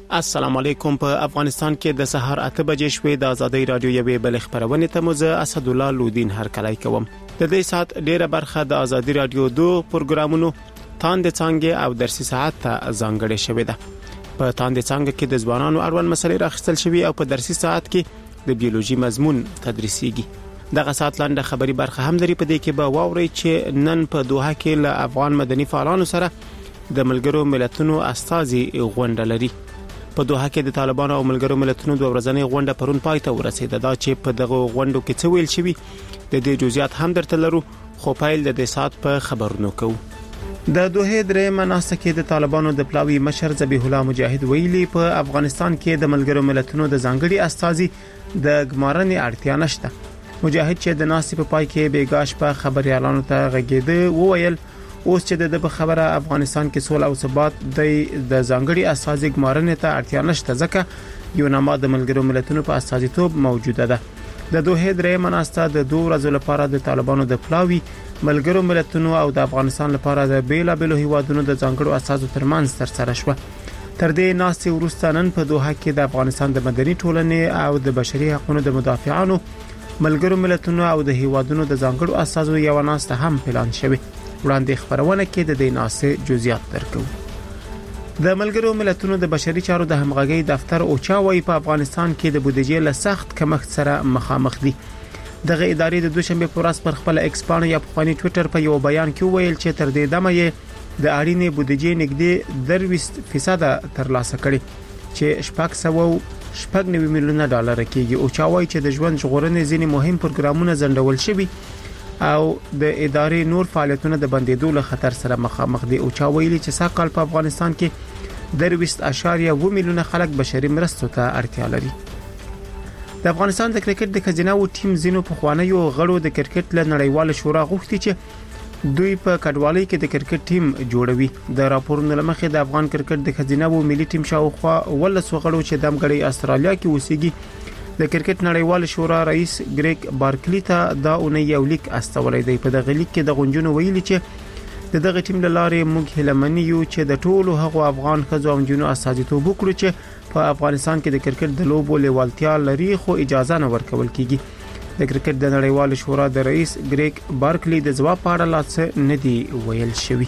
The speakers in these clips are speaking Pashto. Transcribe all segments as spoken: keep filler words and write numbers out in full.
السلام علیکم. په افغانستان کې د سحر اته بجې شوې د ازادي رادیو یوې بل خبرونه ته مزه اسد الله لودین هر کلای کوم. د دې سات ډیره برخه د ازادي رادیو دوه پروګرامونو تاند څنګه او درسي ساعت ته ځانګړې شوې ده. په تاند څنګه کې د ځوانانو اړوند مسلې راخستل شوې او په درسي ساعت کې د بیولوژي مضمون تدریسيږي. دغه سات لاندې خبري برخه هم لري. په دې کې به واوري چې نن په دوحه کې له افغان مدني فعالانو سره د ملګرو ملتونو استازي غونډه لري. په دوحه کې د طالبانو او ملګرو ملتونو دوه ورځنۍ غونډه پرون پای ته ورسېده. دا چې په دغه غونډو کې څه ویل شوی د دې جزئیات هم درته لرو، خو پایل د دې سات په خبرونو کوو. د دوحه درې مناسته کې د طالبانو د پلاوی مشر ذبیح الله مجاهد ویلي په افغانستان کې د ملګرو ملتونو د ځانګړي استازي د ګمارنې اړتیا نشته. مجاهد چې د ناسې په پای کې بیګاش په خبريالانو ته غږیده وویل اوس چې د خبره افغانستان کې سول او ثبات د ځانګړي اساسي ګمارنې ته اړتیا نشته، ځکه یو نامه د ملګرو ملتونو په استازیتوب موجوده ده. د دوحه درې مناسته د دوه ورځې لپاره د طالبانو د پلاوی ملګرو ملتونو او د افغانستان لپاره د بیلابلو هیوادونو د ځانګړو اساسو ترمنځ ترسره شوه. تر دې ناسې وروسته نن په دوحه کې د افغانستان د مدني ټولنې او د بشري حقوقو د مدافعانو ملګرو ملتونو او د هیوادونو د ځانګړو اساسو یو ناسته هم پلان شوه. وړاندې خبرونه کې د دې ناسې جزئیات درکو. د ملګرو ملتونو د بشري چارو د همغږي دفتر او چاوي په افغانستان کې د بودیجې له سخت کمښت سره مخامخ دي. دغه ادارې د دوشنبه پر ورځ پر خپل ایکس باندې یا په ټوئیټر په یو بیان کې ویل چې تر دې دمه یې د اړینې بودیجې نږدې درویشت فیصد ترلاسه کړي چې شپږ سوه شپږ نوي میلیونه ډالر کېږي. او چاوي چې د ژوند ژغورنې ځینې مهم پروګرامونه ځنډول شوي او د ادارې نور فعالیتونه د بندیدو له خطر سره مخامخ دي. او چا ویلي چې ساکال په افغانستان کې درویشت اشاریه و میلیونه خلک بشري مرستو ته اړتیا لري. د افغانستان د کرکټ د خزینه او ټیم زینو په خوانیو غړو د کرکټ له نړیوال شورا غوښتي چې دوی په کډوالۍ کې د کرکټ ټیم جوړوي. د راپورونو لمخې د افغان کرکټ د خزینه او ملي ټیم شاوخوا ولس غړو چې د امګړی استرالیا کې اوسېږي د کرکټ نړیوال شورا رئیس ګریګ بارکلی ته دا اونۍ یو لیک استولې دی. په دغه لیک کې د غونډونو ویلي چې دغه ټیم له لارې موږ هلمنی یو چې د ټولو هغو افغان خزو او جنو استازیتوب وکړو چې په افغانستان کې د کرکټ د لوبو لیوالتیا لري خو اجازه نه ورکول کیږي. د کرکټ د نړیوال شورا د رئیس ګریګ بارکلی د ځواب په اړه لاڅ نه دی ویل شوی.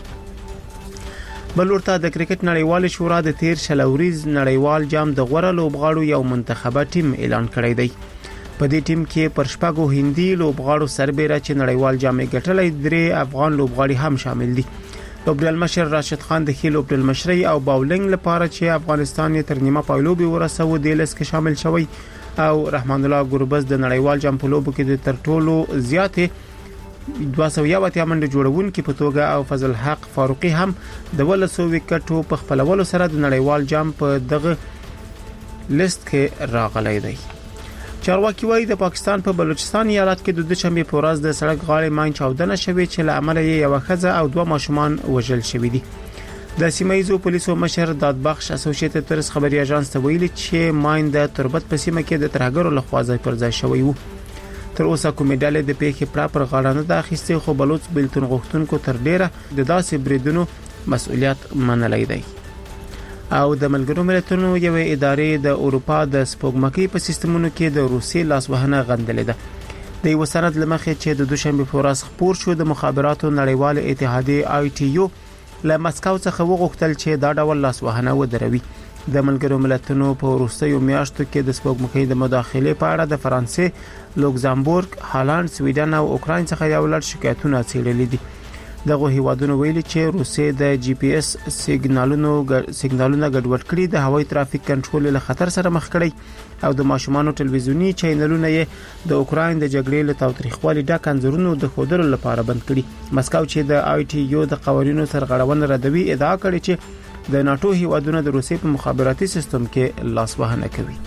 بلورته د کرکټ نړیوال شورا د تیر شلوريز نړیوال جام د غوړه لوبغاړو یو منتخبه ټیم اعلان کړی دی. په دې ټیم کې پر شپږو هندي لوبغاړو سربېره چې نړیوال جام یې ګټلې درې افغان لوبغاړي هم شامل دي. لوبډل مشر راشد خان د خیل لوبډل مشري او باولینګ لپاره چې افغانستان یې تر نیمه پایلوبي ورسوي د لیست کې شامل شوی او رحمان الله ګوربز د نړیوال جام په لوبو کې د تر ټولو زیاتې دوه سوه یو اتیا منډه جوړون کې په توګه او فضل حق فاروقي هم د ولسو وکټو په خپلولو سره د نړیوال جام په دغه لیست کې راغلی دی. چارواکي وایي د پاکستان په بلوچستان ایالت کې د دوشنبه په ورځ د سړک غاړې ماین چاودنه شوې چې له امله یې یو ښځه او دوه ماشومان وژل شوي دي. د سیمایزو پولیسو مشر دادبخش اسوسییټډ پریس خبري اژانس ته ویلي چې ماین د تربت په سیمه کې د ترهګرو لخوا ځای پر ځای شوی وو. تر اوسه کومې ډلې د پیښې پراپر غاړه نه ده اخیستې، خو بلوچ بیلتون غوښتونکو تر ډیره د داسې بریدونو مسؤلیت منلی دی. او د ملګرو ملتونو یوې ادارې د اروپا د سپوږمکۍ په سیستمونو کې د روسي لاسوهنه غندلې ده. د یو سند لمخې چې د دوشنبه په ورځ خبر شو د مخابراتو نړیوال اتحادیه آی ټي یو له مسکو څخه وغوښتل چې دا ډول لاسوهنه ودروي. د ملګرو ملتونو په وروستیو میاشتو کې د سپوږمکۍ د مداخلې په اړه د فرانسې، لوکزامبورګ، هالند، سویډن او اوکراین څخه یو لړ شکایتونه څېړلي دي. دغه هیوادونو ویلي چې روسیې د جی پی اس سیګنالونو سیګنالونه ګډوډ کړي، د هوایي ترافیک کنټرول له خطر سره مخ کړي او د ماشومانو ټلویزیونی چینلونه یې د اوکراین د جګړې له تاوتریخوالي ډک انځورونو د ښودلو لپاره بند کړي. مسکو چې د آی ټي یو د قوانینو سرغړونه ردوي ادعا کړې چې د ناتو هیوادونو د روسیې په مخابراتي سیستم کې لاسوهنه کوي.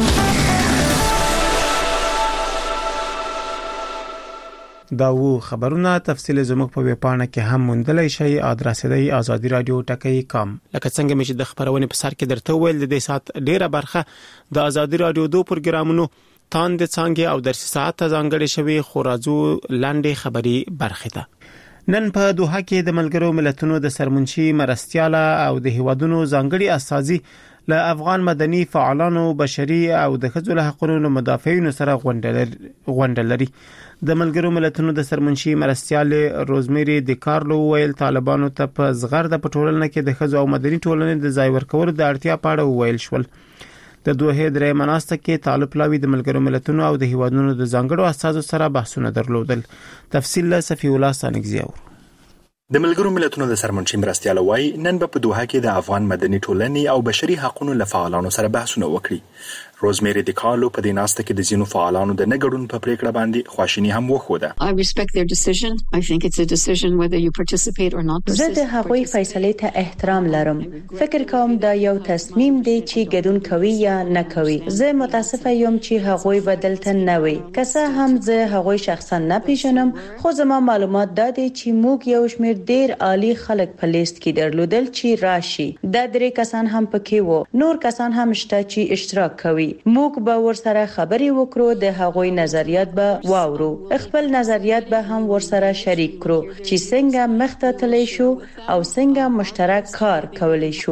دا و خبرونه تفصیل زموږ په ویبپاڼه کې هم موندلای شئ. ادرس دی آزادی رادیو ټکی کام. لکه څنګه چې د خبرونه په سر کې درته ویل د دې سات ډیره برخه د آزادی رادیو دوه پروګرامونو تاند څنګه او درس ساعت ځانګړي شوی خو راځو لاندې خبري برخه ده. نن په دوحه کې د ملګرو ملتونو د سرمنشي مرستياله او د هیوادونو ځانګړي استازي له افغان مدني فعالانو بشري او د ښځو له حقوقو مدافعینو سره غونډه لري. د ملګرو ملتونو د سرمنشي مرستيال روزمیری د کارلو ویل طالبانو ته په زغرد په ټولنه کې د ښځو او مدني ټولنې د ځای ورکولو د اړتیا په اړه ویل شول. د دوه درې مناسته کې طالب لاوی د ملګرو ملتونو او د هیوادونو د ځانګړو اساسو سره بحثونه درلودل. تفصیل له صفی الله سانګزیاور. د ملګرو ملتونو د سرمنشي مرستيال وای نن په دوحه کې د افغان مدني ټولنې او بشري حقوقو لفعالانو سره بحثونه وکړي. روزمیری د کارلو په دیناسته کې د زینو فعالانو د نګړون په پریکړه باندې خواشینی هم وخوده. I respect their decision. I think it's a decision whether you participate or not. زه د هغوی فیصله ته احترام لرم. فکر کوم دا یو تصمیم دی چې ګډون کوي یا نه کوي. زه متاسفه یم چې هغوی بدلته نه وي. که څه هم زه هغوی شخصا نه پیژنم، خو زما معلومات دا دي چې موږ یو شمېر ډیر عالی خلک په لیست کې درلودل چې راشي. دا درې کسان هم پکې وو. نور کسان هم شته چې اشتراک کوي. موږ به ورسره خبرې وکړو، د هغوی نظریات به واورو، خپل نظریات به هم ورسره شریک کړو چې څنګه مخته تللی شو او څنګه مشترک کار کولی شو.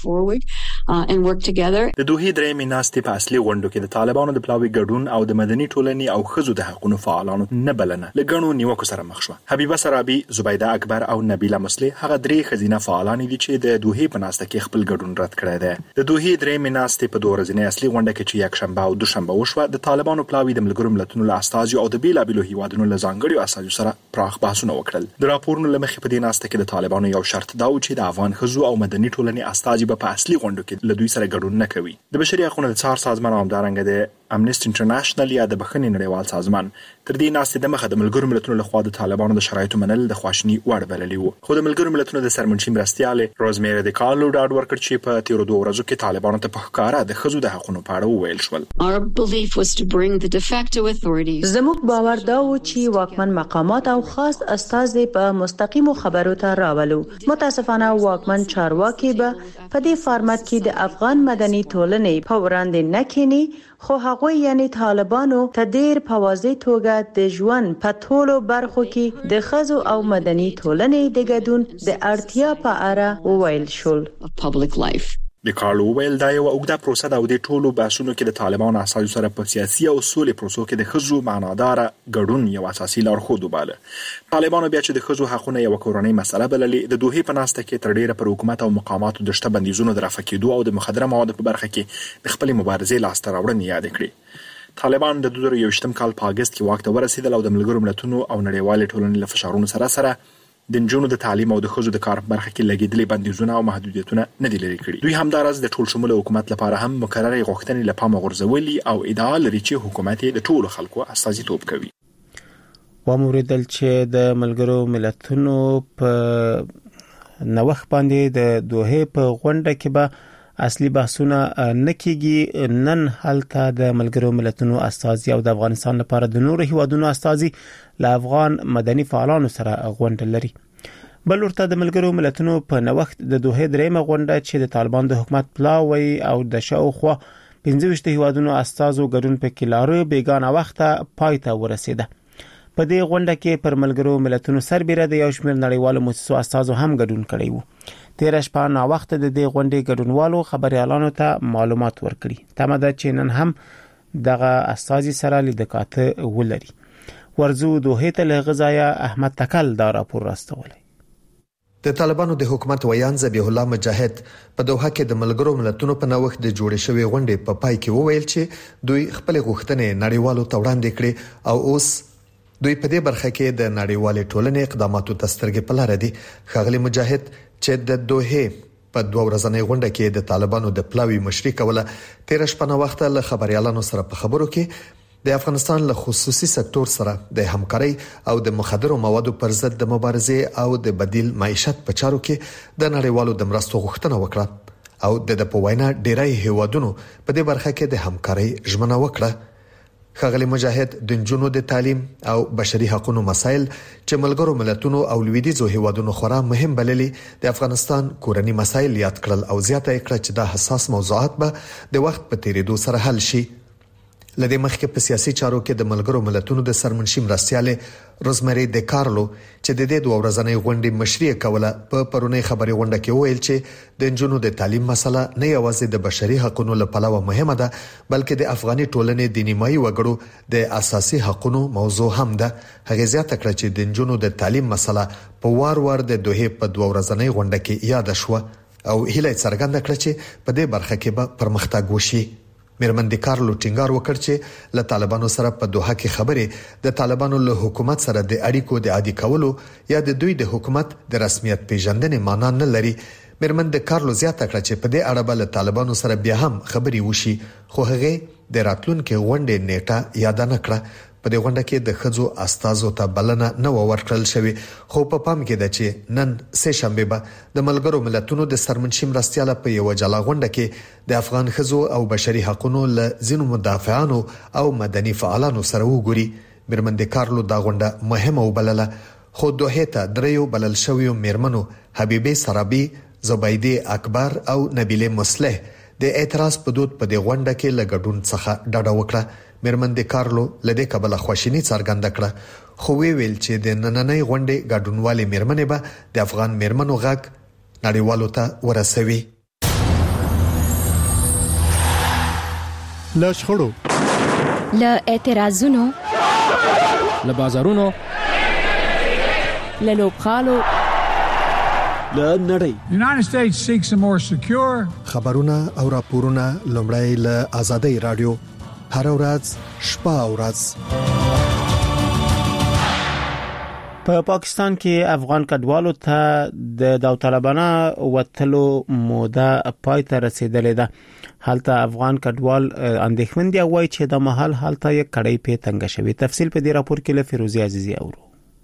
د دوه درې مناسته په اصلي غونډو کې د طالبانو د پلاوی ګډون او د مدني ټولنې او ښځو د حقوقو فعالانو نه بلنه لګڼو نیوکو سره مخ شو. حبیبه سرابي، زبیده اکبر او نبیله مسلح هغه درې خزینه فعالان دي چې د دوه مناسته کې خپل ګډون رد کړی دی. د دوه درې مناسته په دوه ورځې اصلي غونډه کې چې یک شنبه او دوشنبه وشوه، د طالبانو پلاوی د ملګرو ملتونو له استازو او د بیلابیلو هیوادونو له ځانګړو استازو سره پراخ بحثونه وکړل. د راپورونو لمخې په دې ناسته کې د طالبانو یو شرط دا و چې د افغان ښځو او مدني ټولنې استازي په اصلي غونډو کې له دوی سره ګډون نه کوي. د بشري حقوقو د څار سازمان او همدارنګه د امنیسټي انټرنیشنل یا د بخښنې نړیوال سازمان تر دې ناسته د مخه د ملګرو ملتونو لخوا د طالبانو د شرایطو منل د خواشنی وړ بللی وو. خو د ملګرو ملتونو د سرمنشي مرستيال روزمیری د کارلو ډاډ ورکړ چې په تیرو دوه ورځو کې طالبانو ته په ښکارا د ښځو د حقوقو په اړه وویل شول. زموږ باور دا و چې واکمن مقامات او خاص استازي په مستقیمو خبرو ته راولو. متاسفانه واکمن چارواکي به په دې فارمت کې د افغان مدني ټولنې په وړاندې نه کینی، خو هغه یعنی طالبانو ته ډیر په واضح توګه د ژوند په ټولو برخو کې د ښځو او مدني ټولنې د ګډون د اړتیا په اړه وویل شول. د کارلو ویل دا یو اوږده پروسه ده او د ټولو بحثونو کې د طالبانو اساسو سره په سیاسي او سولې پروسو کې د ښځو معنادار ګډون یو اساسي لارښود وباله. طالبانو بیا چې د ښځو حقوقو یو کورنۍ مسله بللې، د دوه په ناسته کې تر ډیره پر حکومت او مقاماتو د شته بندیزونو د رافع کېدو او د مخدره موادو په برخه کې د خپل مبارزې لاسته راوړنې یاد کړې. طالبان د دوه زره یوویشتم کال په اگست کې واک ته ورسېدل او د ملګرو ملتونو او نړیوال ټولنې له فشارونو سره سره د نجونو د تعلیم او د ښځو د کار برخه کې لګیدلې بندیزونه او محدودیتونه نه دي لري کړي. دوی همدارس د ټول شموله حکومت لپاره هم مکرره غوښتنې لپاره مغرضولي او ادعا لري چې حکومت د ټولو خلکو استازیتوب کوي. وموریدل چې د ملګرو ملتونو په نوښت باندې د دوه په غونډه کې به اصلي بحثونه نه کیږي. نن هلته د ملګرو ملتونو استازي او د افغانستان لپاره د نورو هیوادونو استازي له افغان مدني فعالانو سره غونډه لري. بل ورته د ملګرو ملتونو په نوښت د دوه درېمه غونډه چې د طالبان د حکومت پلاوی او د شاوخوا پنځه ویشت هیوادونو استازو ګډون پکې لاره بیگانه وخته پای ته ورسېده. په دې غونډه کې پر ملګرو ملتونو سربېره د یو شمېر نړیوالو مؤسسو استازو هم ګډون کړی وو. تیر شپه نا وخت د دې غونډې ګډونوالو خبريالانو ته معلومات ورکړي. تمه ده چې نن هم دغه استازي سره لیدکاته ولري. ورزو دوه ته له غزایا احمد تکل دا راپور راستولی. د طالبانو د حکومت ویان ذبیح الله مجاهد په دوحه کې د ملګرو ملتونو په نوښت د جوړې شوی غونډې په پای کې وویل چې دوی خپل غوښتنې نړیوالو ته وړاندې کړې او اوس دوی په دې برخه کې د نړیوالې ټولنې اقداماتو تسترګې په لار دي. ښاغلي مجاهد چې د دوحه په دوه ورځنۍ غونډه کې د طالبانو د پلاوی مشري کوله، تیر شپه نو وخت له خبريالانو سره په خبرو کې د افغانستان له خصوصي سکتور سره د همکاري او د مخدرو موادو پر ضد د مبارزې او د بدیل معیشت په چارو کې د نړیوالو د مرستو غوښتنه وکړه او د په وینا ډیری هیوادونو په دې برخه کې د همکاري ژمنه وکړه. ښاغلي مجاهد د نجونو د تعلیم او بشري حقوقو مسایل چې ملګرو ملتونو او لویدیځو هیوادونو خورا مهم بللي د افغانستان کورنی مسایل یاد کړل او زیاته کړه چې دا حساس موضوعات به د وخت په تیریدو سره حل شي. لدې مخکې په سیاسي چارو کې د ملګرو ملتونو د سرمنشي مرستيال روزمری د کارلو چې د دې دوه ورځنۍ غونډې مشري کوله په پرونی خبري غونډه کې ویل چې د جنونو د تعلیم مسله نه یوازې د بشري حقوقو لپاره مهمه ده بلکې د افغاني ټولنې د نیمایي وګړو د اساسي حقوقو موضوع هم ده. هغه زیاته کړه چې د جنونو د تعلیم مسله په وار وار د دوه په دوه ورځنۍ غونډه کې یاد شوه او هیله څرګنده کړه چې په دې برخه کې به پرمختګ وشي. میرمن د کارلو ټینګار وکړ چې له طالبانو سره په دوحه کې خبرې د طالبانو له حکومت سره د اړیکو د عادي کولو یا د دوی د حکومت د رسمیت پیژندنې معنا نه لري. میرمن د کارلو زیاته کړه چې په دې اړه به له طالبانو سره بیا هم خبرې وشي خو هغه د راتلونکو غونډې نیټه یاد نه کړه. په دې غونډه کې د خځو استازو ته بلنه نه ورکړل شوې خو په پام کې ده چې نن سه شنبه به د ملګرو ملتونو د سرمنشي مرستياله په یو جلا غونډه کې د افغان خځو او بشري حقوقو له ځینو مدافعانو او مدني فعالانو سره وګوري. میرمن د کارلو دا غونډه مهمه وبلله خو دوه ته دریو بلل شویو میرمنو حبیبه سرابي، زبیده اکبر او نبیله مصلح د اعتراض په دود په دې غونډه کې لګډون څخه ډډه وکړه. میرمن د کارلو لدې کبله خوشینی څرګنده کړه خو وی ویل چې د نننۍ غونډې ګډونوالي میرمنې به د افغان میرمنو غږ نړیوالو ته ورسوي. له شخړو، له اعتراضونو، له بازارونو، له لوبخالو، له نړۍ United States seeks a more secure خبرونه او راپورونه لومړی له آزادۍ رادیو هر ورځ شپه او ورځ. په پاکستان کې افغان کډوالو ته د داوطلبانه وټلو موده پای ته رسیدلې ده. حالته افغان کډوال اندېښمن دي وایي چې د محل حالته یې کړې په تنګ شوی. تفصیل په دې راپور کې له فیروزي عزیزي اورو.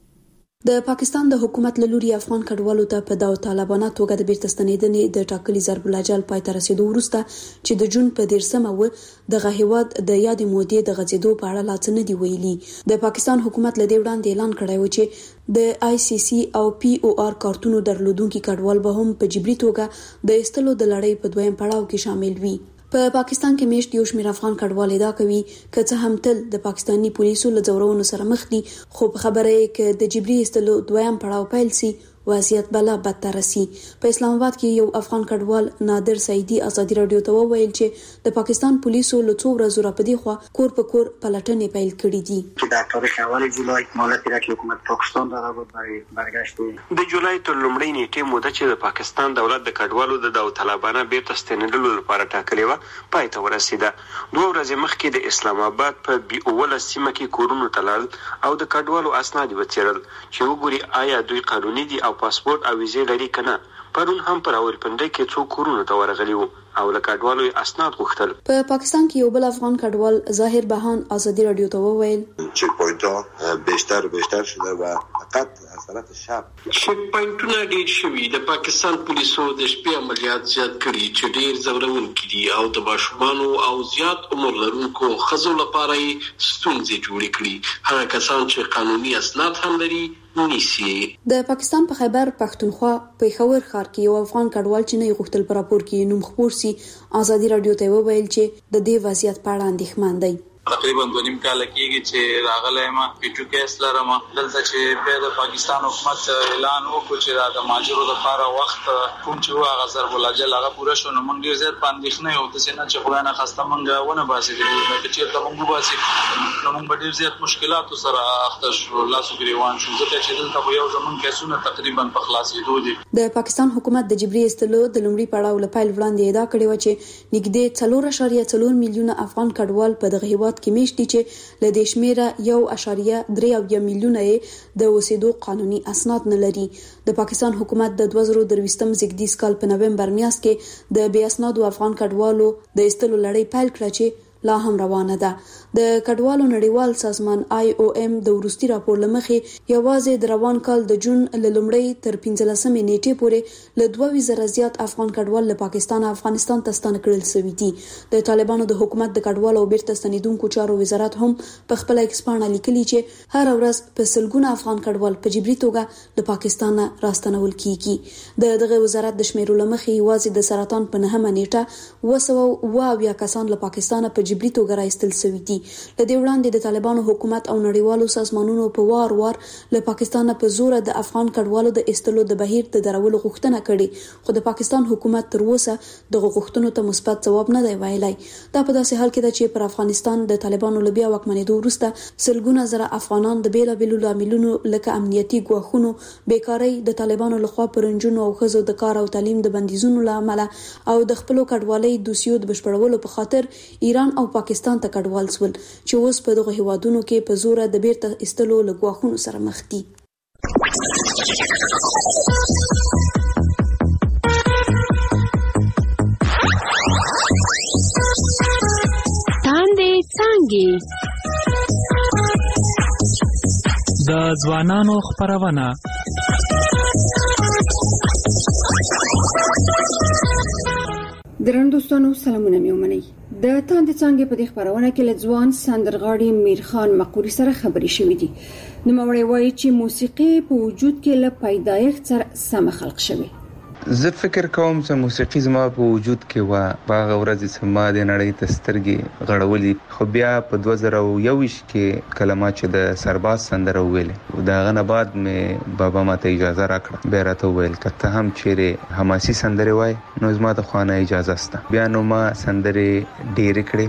د پاکستان د حکومت له لوري افغان کډوالو ته په داوطلبانه توګه د بیرته ستنېدنې د ټاکلي ضرب الاجل پای ته رسیدو وروسته چې د جون په دیرشمه و د غهیواد د یاد مودې د غځېدو په اړه لا څه نه دی ویلي. د پاکستان حکومت له دې وړاندې اعلان کړی و چې د آی سی سی او پی او آر کارتونو درلودونکو کډوال به هم په جبري توګه د استلو د لړۍ په دویم پړاو کې شامل وي. په پاکستان کې میشت یو شمېر افغان کډوال ادعا کوي چې څه هم تل د پاکستانی پولیسو له ځورونو سره مخ دي خو په خبره یې کې د جبري استلو دویم پړاو پیل سي وضعیت بلا بدتر سي. په اسلام آباد کې یو افغان کډوال نادر سعیدی ازادي رادیو ته وویل چې د پاکستان پولیسو له څو ورځې راپدې خو کور په کور پلټنې پیل کړې دي. در تاریخ اول جولای مهلتی را که حکومت پاکستان داده بود برای برگشت د جولای تر لومړۍ نیټې موده چې د پاکستان دولت د کډوالو د داوطلبانه بیرته ستنېدلو لپاره ټاکلې و پای ته ورسیده. دوه ورځې مخکې د اسلام آباد په بي اوله سیمه کې کورونو ته لاړل او د کډوالو اسناد وڅېړل چې وګوري آیا دوی قانوني دي او پاسپورت او ویزه لري کنه. پرون هم پر راولپنډي کې څو کورونه ته ورغلي وو او له کډوالو اسناد غوښتل. په پاکستان کې یو بل افغان کډوال ظاهر بهان ازادي رادیو ته وویل چک پوینټ بیشتر بیشتر شده و فقط از طرف شب چک پوینټونه ډیر شوي. د پاکستان پولیسو د شپې عملیات زیات کړي چې ډیر زورونکي دي او د ماشومانو او زیات عمر لرونکو ښځو لپاره ستونزې جوړې کړي. هغه کسان چې قانوني اسناد هم لري نیسی. د پاکستان په خیبر پښتونخوا پېښور ښار کې یو افغان کډوال چې نه غوښتل پر راپور کې نوم خپور سي ازادي رادیو ته وویل چې د دې وضعیت په اړه اندېښمن دی. تقریبا دوه نیم کال کېږي چې راغلی ما پیټو کیس لرم دلته چې په د پاکستان حکومت اعلان وکړ چې د ماجرو لپاره وخت کوم چې هغه ضرب الاجل هغه پوره شو نو موږ ډیر زیات باندې نه یو د سینه چې خدای نه خسته موږ ونه باسي د چې ته موږ باسي نو موږ ډیر زیات مشکلات سره اخته شو لاسو ګریوان شو ځکه چې دلته یو زمون کیسونه تقریبا په خلاصېدو دي. د پاکستان حکومت د جبري استلو د لومړي پړاو لپاره وړاندې ادعا کړې و چې نږدې څلور اعشاریه څلور میلیونه افغان کډوال په دغه هیواد کې میشت دي چې له دې شمیره یو اعشاریه درې اویا میلیونه د اوسېدو قانوني اسناد نه لري. د پاکستان حکومت د دوه زره درویشتم زیږدیز کال په نومبر میاشت کې د بې اسنادو افغان کډوالو د ایستلو لړۍ پیل کړه چې لا هم روانه ده. د کډوالو نړیوال سازمان آی او ایم د ورستي راپور لمخې یوازې د روان کال د جون ل لومړۍ تر پنځلسمې نیټې پورې له دوه زره زیات افغان کډوال له پاکستان افغانستان ته ستانه کړل شوي دي. د طالبانو د حکومت د کډوالو او بیرته ستنېدونکو چارو وزارت هم په خپل ایکسپانه لیکلي چې هر ورځ په سلګونه افغان کډوال په جبري توګه له پاکستان راستنول کیږي. د دغه وزارت د شمیرو لمخې یوازې د سرطان په نهمه نیټه وسو او یا کسان له پاکستان په جبري توګه راایستل شوی دي. له دې وړاندې د طالبانو حکومت او نړیوالو سازمانونو په وار وار له پاکستان په زور د افغان کډوالو د استلو د بهیر د درولو غوښتنه کړې، خو د پاکستان حکومت تر اوسه د غوښتنو ته مثبت ځواب نه دی ویلی. دا په داسې حال کې ده چې پر افغانستان د طالبانو له بیا واکمنېدو وروسته سلګونه زره افغانان د بیلابیلو لاملونو لکه امنیتي ګواښونو، بیکارۍ، د طالبانو لخوا پر نجونو او ښځو د کار او تعلیم د بندیزونو له امله او د خپلو کډوالۍ دوسیو د بشپړولو په خاطر ایران او پاکستان ته کډوال شول، چې اوس په دغه هیوادونو کې په زوره د بیرته ایستلو له ګواښونو سره مخ دي. تاندې څانګې د ځوانانو خپرونه. درنو دوستانو سلامونه مې ومنئ. د تاندې څانګې په دې خپرونه کې له ځوان سندرغاړي میرخان مقوري سره خبرې شوې دي. نوموړی وایي چې موسیقي په وجود کې له پیدایښت سره سم خلق شوی. زه فکر کوم چې موسیقي زما په وجود کې و باغ ورځ چې ما د نړۍ ته سترګې غړولې، خو بیا په دوه زره یو کې کلمات چې د سرباز سندره ویلې دا غنه بعد مې بابا ماته اجازه راکړه، بیا راته ویل کته هم چیرې حماسي سندره وای نو زما د خوانه اجازه سته. بیا نو ما سندره ډېر کړې.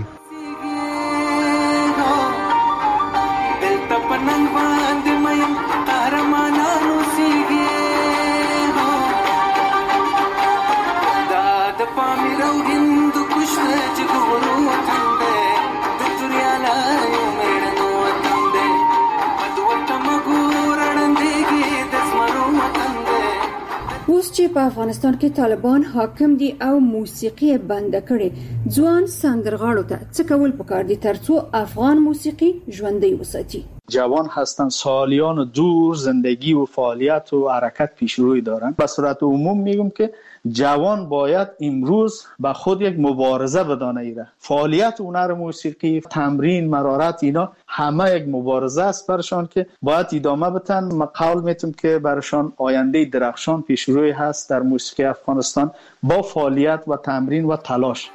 په افغانستان کې طالبان حاکم دي او موسیقي بند کړي، ځوان سندرغاړو ته څه کول پکار دي ترڅو افغان موسیقی ژوندۍ وساتي؟ جوان هستن، سالیان دور زندگی و فعالیت و حرکت پیش روی دارن. به صورت عموم میگم که جوان باید امروز به خود یک مبارزه بدانه ایره. فعالیت هنر موسیقی، تمرین، مرارت اینا همه یک مبارزه است برشان که باید ادامه بدن. من قول میتونم که برشان آینده درخشان پیش روی هست در موسیقی افغانستان با فعالیت و تمرین و تلاش.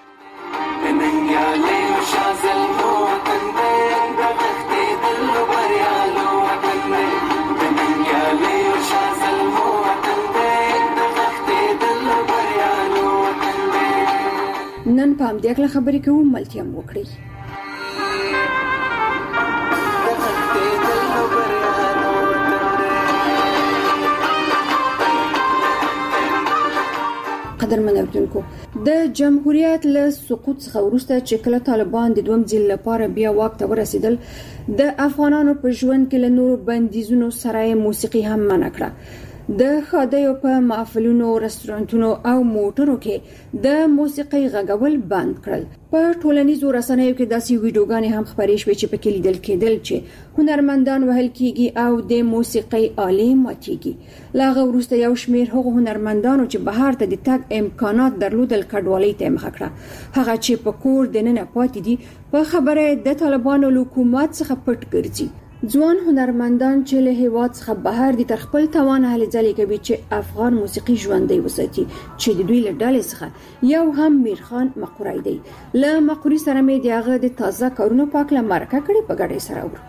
نن په همدې اړه خبرې کوو، ملتیا مو وکړئ. قدرمن اوریدونکو، د جمهوریت له سقوط څخه وروسته چې کله طالبان د دوم ځل لپاره بیا واک ته ورسېدل، د افغانانو په ژوند کې له نورو بندیزونو سره موسیقي هم منع کړه. د خادیو په محفلونو، رستورانتونو او موټرو کې د موسیقي غږول بند کړل. په ټولنیزو رسنیو کې داسې ویډیوګانې هم خپرې شوې چې پکې لیدل کېدل چې هنرمندان وهل کېږي او د موسیقي آلې ماتېږي. له هغه وروسته یو شمېر هغو هنرمندانو چې بهر ته د تګ امکانات درلودل کډوالۍ ته مخه کړه. هغه چې په کور دننه پاتې دي په خبره د طالبانو له حکومت څخه پټ ګرځي. ځوان هنرمندان چې له هیواد څخه بهر دي تر خپل توان هلې ځلې کوي چې افغان موسیقي ژوندۍ وساتي، چې د دوی له ډلې څخه یو هم میرخان مقوري دی. له مقوري سره مې د هغه د تازه کارونو په اړه مرکه کړې، په ګډه سره اورو.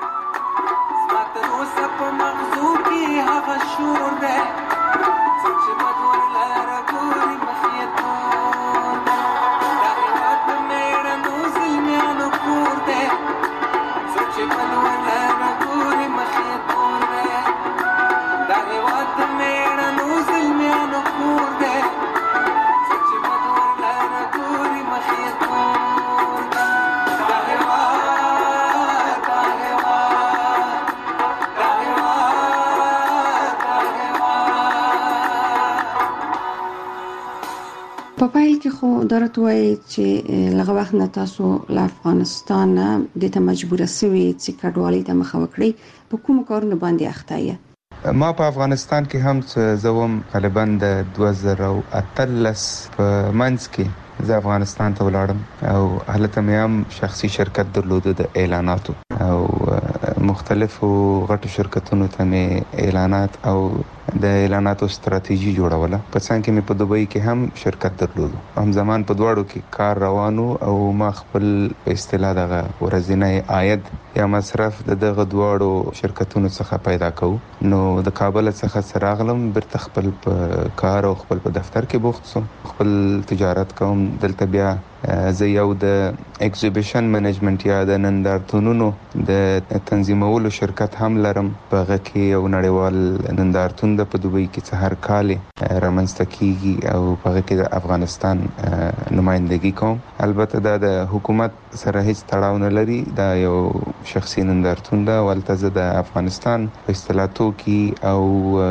په پایل کې خو درته وایي چې لږ وخت نه تاسو له افغانستان د ته مجبور شوي چې کډوالۍ ته مخه وکړئ، په کوم کارونه باندې اخته یې؟ ما په افغانستان کې هم زوم غالبا د دوه زره اتلس په منځ کې زه افغانستان ته ولاړم او هلته مې هم شخصي شرکت درلوده د اعلاناتو او مختلفو غټو شرکتونو ته مې اعلانات او د اعلاناتو ستراتیژي جوړوله. په څنګه کې مې په دوبۍ کې هم شرکت درلود. هم زمان په دواړو کې کار روانو او ما خپل په اصطلاح دغه ورځنی عاید یا مصرف د دغه دواړو شرکتونو څخه پیدا کوو. نو د کابل څخه سراغلم برته خپل په کار او خپل په دفتر کې بوخت سوم. خپل تجارت کوم. دلته بیا زه یو د ایگزیبیشن منیجمنت یا د نندارتونونو د تنظیمولو شرکت هم لرم. په هغه کې یو نړیوال نندارتون د په دوبۍ کې څه هر کال رامنځته کیږي او په هغه کې د افغانستان نمائندګي کوم. البته دا د حکومت سره هیڅ تړاو نه لري. دا یو شخصي نندارتون ده. ولته زه د افغانستان په اصطلاح توکي او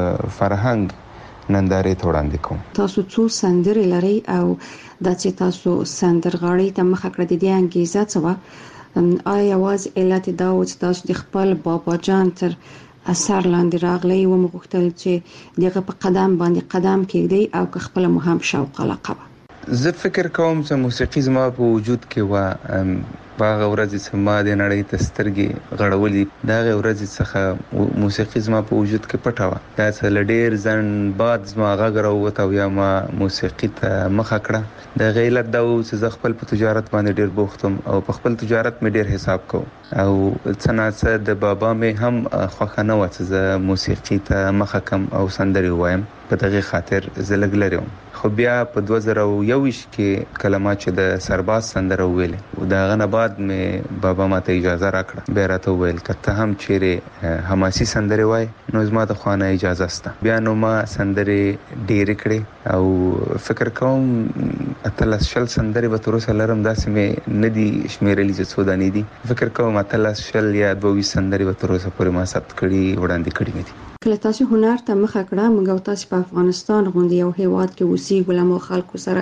فرهنګ نندارې ته وړاندې کوم. تاسو څو سندرې لري او دا چې تاسو سندرغاړي ته مخه کړې دي انګیزه څه و؟ آیا یوازې علت دا و چې تاسو د خپل بابا جان تر اثر لاندې راغلی و مغوښتل چې دغه په قدم باندې قدم کېږدي او که خپل مو هم شوق علاقه وه؟ زه فکر کوم چې موسیقي زما په وجود کې و. باغ ورځ چې ما د نړۍ ته سترګې غړولې دا ورځ څخه موسیقي زما په وجود کې پټه و. دا څه لډیر ځن بعد زما غږ راووت او یا ما موسیقي ته مخه کړه. د غیلت دا و چې زه خپل په تجارت باندې ډیر بوختم او په خپل تجارت مې ډیر حساب کو او څنګه د بابا مې هم خوښه نه و چې زه موسیقي ته مخه کم او سندرې وایم. په دغه خاطر زه لږ لرم. خو بیا په دوه زره او یو کې کلمه چې د سرباز سندره ویلې او دا غنه بعد مې بابا ماته اجازه راکړه. بیا راته ویل کته هم چیرې حماسي سندره وای نو زما د خوانه اجازه سته. بیا نو ما سندره ډېر کړې او فکر کوم اتلس شل سندره به تر اوسه لرم. داسې مې ندي شمیرلې چې څو دانې دي. فکر کوم اتلس شل یا دوه سندره به تر اوسه پورې ما ثبت کړي وړاندې کړي دي. کله تاسو هنر ته مخه کړه موږ تاسو په افغانستان غونډه یو هیواد کې اوسېږو له خلکو سره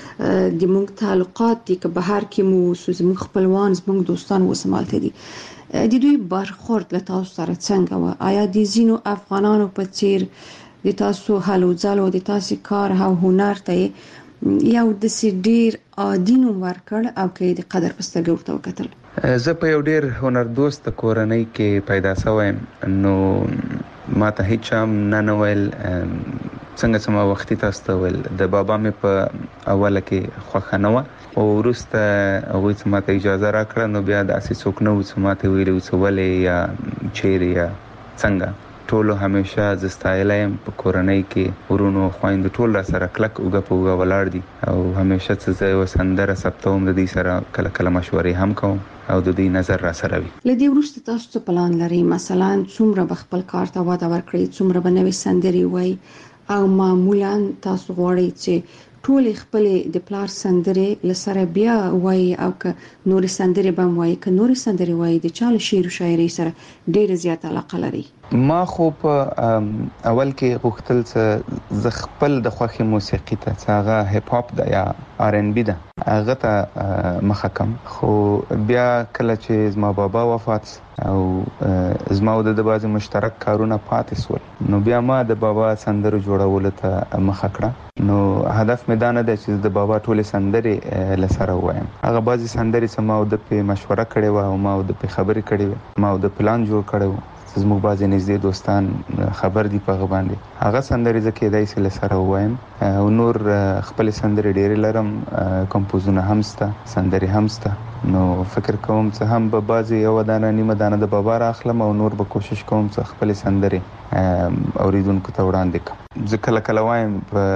د موږ تعلقات دي که بهر کې مو زموږ خپلوان زموږ دوستان وسمالته دي. د دوی برخورد له تاسو سره څنګه و؟ آیا د زینو افغانانو په څیر د تاسو هلو ځلو د تاسو کار او هنر ته یو د سډیر عادینو ورکړ او کې د قدر پستګو ورته وکتل؟ زه په یو ډیر هنر دوست کورنۍ کې پیدا شوم. نو ما ته هیڅ هم نه نوول څنګه سم وختي تاسو ته ول د بابا مې په اوله کې خوښه نه و او ورسته هغه چې ما ته اجازه راکړه. نو بیا د اسې څوک نه و چې ما ته ویلو چې ولې یا چیرې یا څنګه. ټولو همیشه زستایلایم په کورنۍ کې ورونو خويند ټول را سره کلک اوګه په اوګه ولاړ دي او همیشه چې زه وسندره ثبتوم د دې سره کله کله مشورې هم کوم او د دې نظر را سره وي. لدی ورسته تاسو څه پلان لري؟ مثلا څومره بخپل کار ته واده ورکړي، څومره بنوي سندري وای او معمولا تاسو غواړئ چې ټول خپل د پلار سندري لسره بیا وای او که نور سندري بم وای که نور سندري وای د چاله شعر او شاعري سره ډیر زیات علاقه لري؟ ما خو په اول کې غوښتل چې ز خپل د خوخي موسیقي ته څنګه هیپ هاپ د یا آر ان بي ده هغه ته مخه کم. خو بیا کله چې زما بابا وفات او زما د د بازي مشترک کارونه پاتې سول نو بیا ما د بابا سندرو جوړول ته مخه کړه. نو هدف مې دا نه دی چې د بابا ټول سندري لسره وایم. هغه بازي سندري سم او د په مشوره کړې و او ما د په خبرې کړې و ما د پلان جوړ کړو. زموږ بازي نږدې دوستان خبر دي په غوښباندې هغه سندري زکه دای سره سره وایم او نور خپل سندري ډېر لرم. کمپوزونه همسته سندري همسته. نو فکر کوم چې هم به بازي یو دانه نیمه دانه د بابا راخلم او نور به کوشش کوم چې خپل سندري اوریدونکو ته وړاندې کړم. ځکه کله کله وایم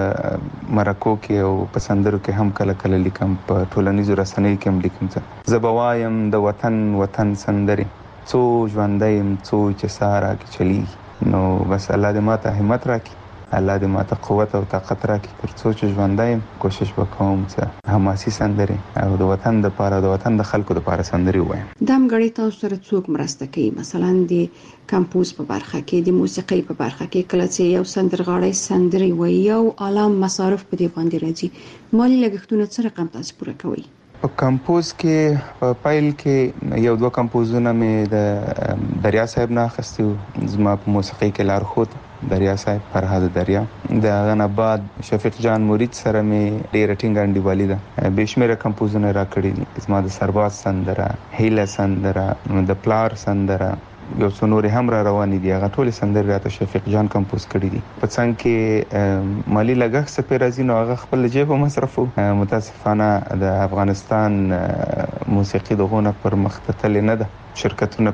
په مرکو کې او په سندرو کې هم کله کله لیکم په ټولنیزو رسنیو کې هم لیکم چې زبوایم د وطن وطن سندري څو ژوندایم څو چې سارا کې چلی. نو بس الله دې ماته همت راکړي، الله دې ماته قوت او طاقت راکړي تر څو چې ژوندایم کوشش وکوم چې حماسي سندري او د وطن د پاره د وطن د خلکو د پاره سندري وایم. دم غړي تاسو سره څوک مرسته کوي؟ مثلا د کمپوز په برخه کې د موسیقي په برخه کې کله چې یو سندرغاړی سندري وایي یو عالم مصارف په دې باندې راځي مالی لګښتونه څه رقم تاسو پوره کوي؟ په کمپوز کې په پایل کې یو دوه کمپوزونه مې د دریا صاحب نه اخیستو. زما په موسیقي کې لارښود دریا صاحب فرهاد دریا. د غنا بعد شفیق جان مرید سره مې ډېر ټینګ انډیوالي ده. بشمیره کمپوزونه را کړی دي. زما د سرباز سندره، هیله سندره، د پلار سندره، یو څو نور هم را روان دي. هغه ټول سندرې راته شفیق جان کمپوز کړي دي. په څنګ کې مالی لګښت څه په راځي نو هغه خپل جیب مصرفو. متاسفانه د افغانستان موسیقي دغه پر مختتل نه ده. شرکتونه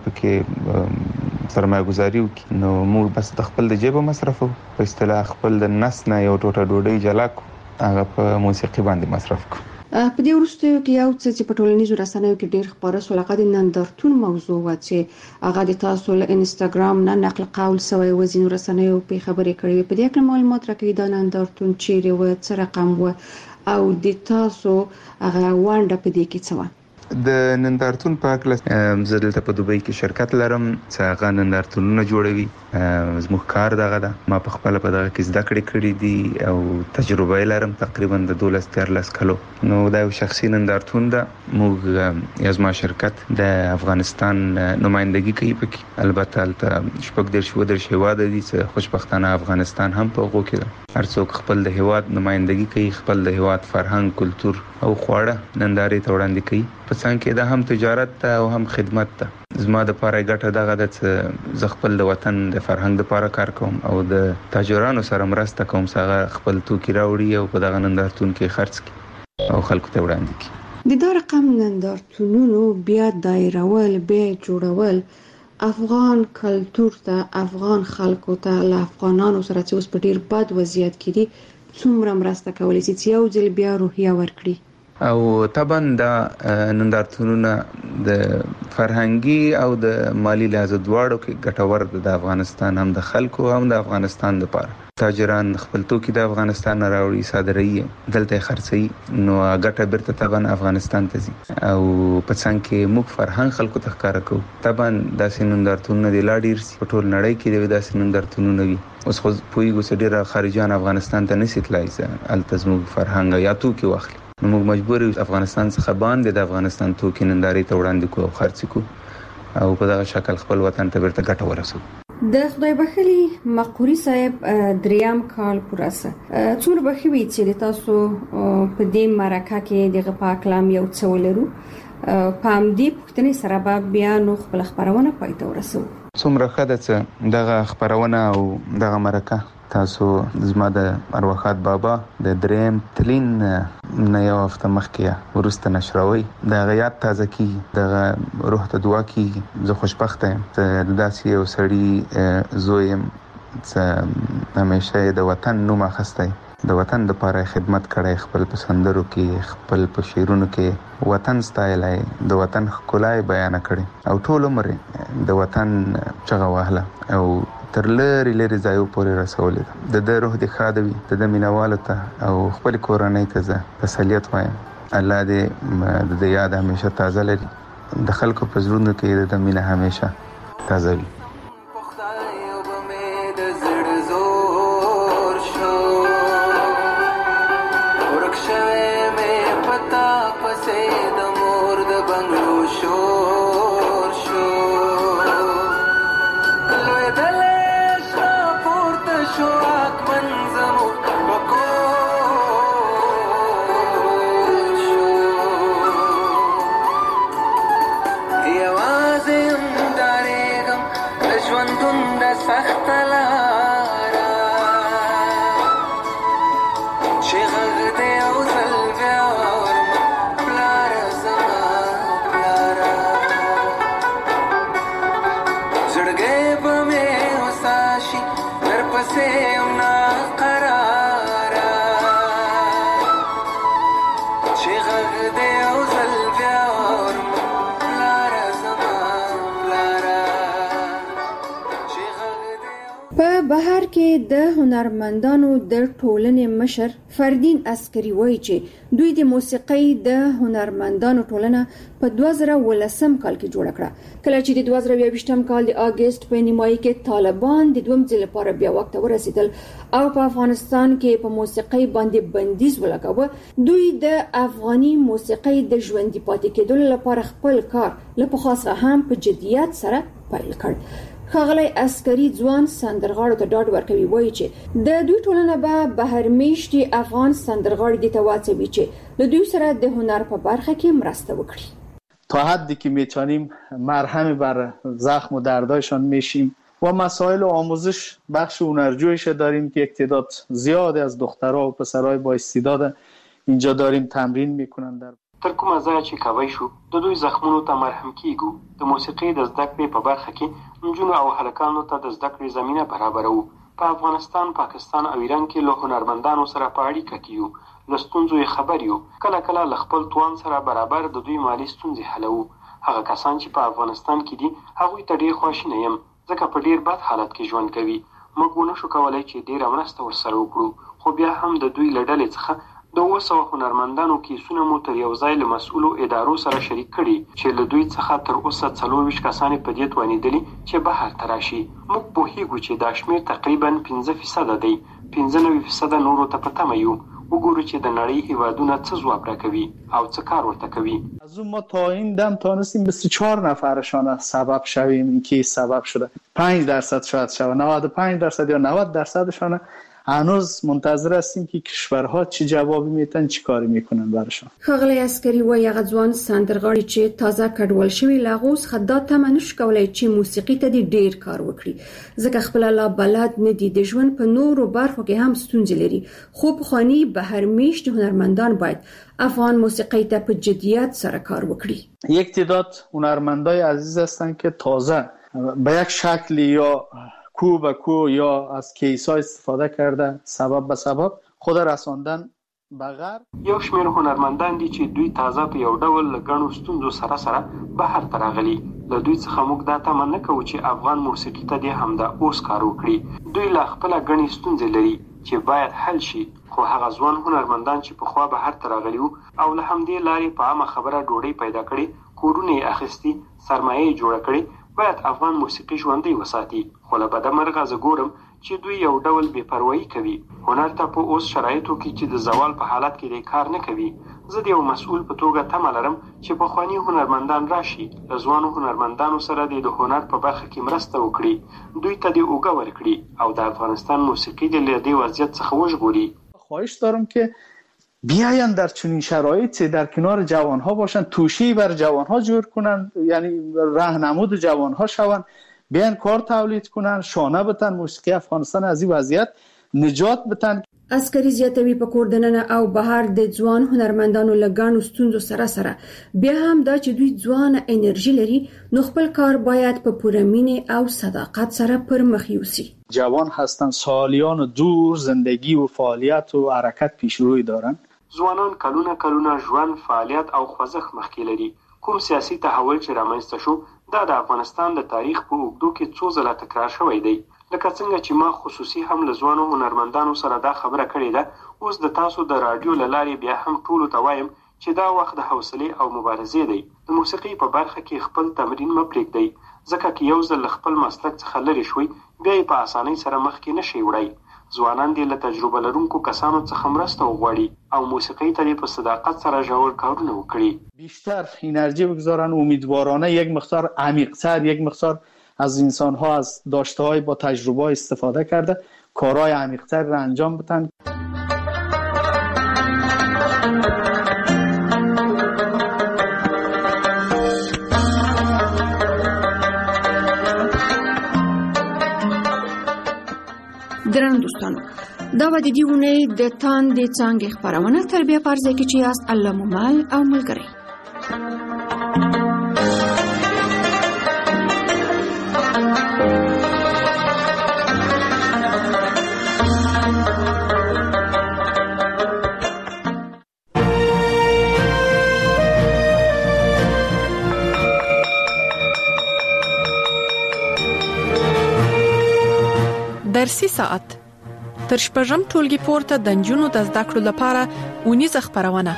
پکې سرمایه گذاري وکړي نو موږ بس د خپل د جیب مصرفو په اصطلاح خپل د نس نه یو ټوټه ډوډۍ جلا کو هغه په موسیقي باندې مصرف کو. په دې وروستیو کې یو څه چې په ټولنیزو رسنیو کې ډېر خبره سو لکه د نندارتون موضوع و چې هغه د تاسو له انستګرام نه نقل قول سوی وزینو رسنیو په خبرې کړې. په دې کې معلومات راکړي دا نندارتون چیرې و څه رقم و او د تاسو هغه وانډه په دې کې څه و. د نندارتون په اړه زه دلته په دوبۍ کې شرکت لرم چې هغه نندارتونونه جوړوي. زموږ کار دغه ده. ما په خپل په دغه کې زده کړې کړې دي او تجربه لرم تقریبا د دولس تیرلس کلو. نو دا یو شخصي نندارتون ده. موږ یزما شرکت د افغانستان نمائندګي کوي پکې. البته البته شپږ در شو در شوا د دي چې خوشبختانه افغانستان هم په هغه کې ده. هر څوک خپل د هیواد نمائندګي کوي، خپل د هیواد فرهنګ، کلچر او خواړه نندارې ته وړاندې کوي. په څنګه کې دا هم تجارت ته او هم خدمت ته. زما د پاره ګټه دغه د ز خپل د وطن د فرهنګ لپاره کار کوم او د تاجرانو سره مرسته کوم چې خپل توکي راوړي او په دغه نندارتون کې خرڅ کړي او خلکو ته وړاندې کړي. د دا رقم نندارتونونو بیا دایرول بیا جوړول افغان کلچر ته، افغان خلکو ته، له افغانانو سره چې اوس په ډیر بد وضعیت کې دي څومره مرسته کولی شي چې یو ځل بیا روحیه ورکړي. او طبعا دا نندارتونونه د فرهنګي او د مالی لحاظ دواړو کې ګټور دي د افغانستان هم د خلکو هم د افغانستان لپاره. تاجران خپل توکي د افغانستان نه راوړي، صادروي، دلته خرڅوي، نو ګټه بیرته طبعا افغانستان ته ځي او په څنګه کې موږ فرهنګ خلکو ته ښکارا کوو. طبعا داسې نندارتونونه د لا ډیر په ټول نړۍ کې د داسې نندارتونونه وي. اوس خو پویګو چې ډیر خارجيان افغانستان ته نشي تلای ځه التزم فرهنګ یا توکي واخلي. نو موږ مجبور یو افغانستان څخه باندې د افغانستان توکي نندارې ته وړاندې کوو او خرڅ کوو او په دغه شکل خپل وطن ته بیرته ګټه ورسوو. د خدای بخلي مقوري صاحب دریم کال پوراسه څومره بخوي چې تاسو په دې مرکه کې دغه پاکلام یو څه ولرو پام دې پښتني سره بیا نو خپل خبرونه پای ته ورسوو. څومره خدای چې دغه خبرونه او دغه مرکه تاسو زما د ارواحات بابا د دریم تلین نه یو هفته مخکې ورسته نشروي د غیات تازه کی د روح ته دعا کی. زه خوشبخته یم چې داسې یو سړی زویم چې همیشه د وطن نوم اخستی، د وطن لپاره خدمت کړی، خپل پسندرو کې، خپل په شعرونو کې وطن ستایلای، د وطن ښکلای بیان کړي او ټول عمر د وطن چغه وهله او تر لري لري ځایو پورې رسولې. د د روح د خادوي د د مینوالو ته او خپل کورنۍ ته زه تسلیت وایم. الله دې د یاد همیشه تازه لري، د خلکو په زړونو کې د مینه همیشه تازه وي. بهر کې د هنرمندانو د ټولنې مشر فردین عسکري وایي چې دوی د موسیقۍ د هنرمندانو ټولنه په دوه زره ولسم کال کې جوړ کړه. کله چې د دوه زره یوویشتم کال د اگست په نیمایي کې طالبان د دویم ځل لپاره بیا وخت ورسېدل او په افغانستان کې په موسیقۍ باندې بندیز ولګاوه، دوی د افغاني موسیقۍ د ژوندۍ پاتې کېدو لپاره خپل کار له پخوا څخه هم په جدیت سره پیل کړ. ښاغلی عسکري ځوان سندرغاړو ته ډاډ ورکوي، وایي چې د دوی ټولنه به بهر میشتي افغان سندرغاړي د تواڅوي چې له دوی سره د هنر په برخه کې مرسته وکړي. تا حدی که میتونیم مرهم بر زخم و دردایشان میشیم و مسائل آموزش بخش هنرجویش داریم که یک تعداد زیاد از دخترها و پسرای با استعداد اینجا داریم تمرین میکنن. در تر کومه ځای چې کوي شو د دوی زخمونو ته مرهم کیږو. د موسیقي د زده کړې په برخه کې نجونو او هلکانو ته د زده کړې زمینه برابروو. په افغانستان، پاکستان او ایران کې له هنرمندانو سره په اړیکه کې یو، له ستونزو یې خبر یو. کله کله له خپل توان سره برابر د دوی مالي ستونزې حلوو. هغه کسان چې په افغانستان کې دي هغوی ته ډېر خواشینی یم، ځکه په ډېر بد حالت کې ژوند کوي. موږ ونشو کولی چې ډېره مرسته ورسره وکړو، خو بیا هم د دوی له ډلې څخه د اوه سوه هنرمندانو کیسونه مو تر یو ځای له مسؤلو ادارو سره شریک کړي چې له دوی څخه تر اوسه څلورویشت کسان په دې توانېدلي چې بهر ته راشي. موږ پوهیږو چې دا شمېر تقریبا پنځه فیصده دی. پنځه نوي فیصده نورو ته په تمه یو. وګورو چې د نړۍ هیوادونه څه ځواب راکوي او څه کار ورته کوي. از اون ما تا این دم تانستیم بیست و چهار نفرشان سبب شویم این که سبب شده. پنج درصد شاید شود، نود و پنج درصد یا نود درصدشان هنوز منتظر هستیم که کشورها چه جوابی میتن، چی کاری میکنن برشان. ښاغلی عسکري وایي هغه ځوان سندرغاړي چې تازه کډوال شوي له هغو څخه دا تمه نشو کولی چې موسیقي ته دې ډېر کار وکړي، ځکه خپله لا بلد نه دي. د ژوند په نورو برخو کې هم ستونزې لري، خو پخواني بهرمیشت هنرمندان باید افغان موسیقی ته په جدیت سره کار وکړي. یک تعداد هنرمندای عزیز هستن که تازه به یک شکل یا کو به کو یا از کیسا استفاده کرده سبب به سبب خود رساندن به غرب. یو شمېر هنرمندان دي چې دوی تازه په یو ډول له ګڼو ستونزو سره سره بهر ته راغلي. له دوی څخه موږ دا تمه نه کوو چې افغان موسیقي ته دې همدا اوس کار وکړي. دوی لا خپله ګڼې ستونزې لري چې باید حل شي، خو هغه ځوان هنرمندان چې پخوا بهر ته راغلي وو او له همدې لارې په عامه خبره ډوډۍ پیدا کړې، کورونه یې اخیستي، سرمایه یې جوړه کړې، باید افغان موسیقي ژوندۍ وساتي. خو له بده مرغه زه ګورم چې دوی یو ډول بې پروایي کوي. هنر ته په اوس شرایطو کې چې د زوال په حالت کې دی کار نه کوي. زه د یو مسؤل په توګه تمه لرم چې پخواني هنرمندان راشي، له ځوانو هنرمندانو سره د هنر په برخه کې مرسته وکړي، دوی ته دې اوږه ورکړي او د افغانستان موسیقي دې له دې وضعیت څخه وژغوري. خواهش دارم که بیاین در چنین شرایطی در کنار جوانها باشن، توشی بر جوانها جور کنن، یعنی راهنمود جوانها شون، بیاین کار تولید کنن، شانه بتن، موسیقی افغانستان از این وضعیت نجات بتن. عسکري زیاتوي په کور دننه او بهر د ځوان هنرمندانو له ګڼو ستونزو سره سره بیا هم دا چې دوی ځوانه انرژي لري، نو خپل کار باید په پوره مینه او صداقت سره پر مخ یوسي. جوان هستن، سالیان دور زندگی و فعالیت و حرکت پیش روی دارن. ځوانان کلونه کلونه ژوند، فعالیت او خوځښت مخکې لري. کوم سیاسي تحول چې رامنځته شو دا د افغانستان د تاریخ په اوږدو کې څو ځله تکرار شوی دی. لکه څنګه چې ما خصوصي هم له ځوانو هنرمندانو سره دا خبره کړې ده، اوس د تاسو د رادیو له لارې بیا هم ټولو ته وایم چې دا وخت د حوصلې او مبارزې دی. د موسیقي په برخه کې خپل تمرین مه پرېږدئ، ځکه که یو ځل له خپل مسلک څخه لرې شوئ بیا یې په اسانۍ سره مخکې نشئ وړی. ځوانان دې له تجربه لرونکو کسانو څخه مرسته وغواړي او موسیقي ته په صداقت سره ژور کارونه وکړي. بیشتر انرژی بگذارن، امیدوارانه یک مقدار عمیق‌تر، یک مقدار از انسان‌ها از داشته‌های با تجربه استفاده کرده کارهای عمیق‌تر را انجام بدن. درنو دوستانو، دا به د دې اونۍ د تاندې څانګې خپرونه تر بیا په ځای کې چې یاست الله مو مل او ملګری. درسي ساعت تر شپږم ټولګي پورته د نجونو د زده کړو لپاره اونیزه خپرونه.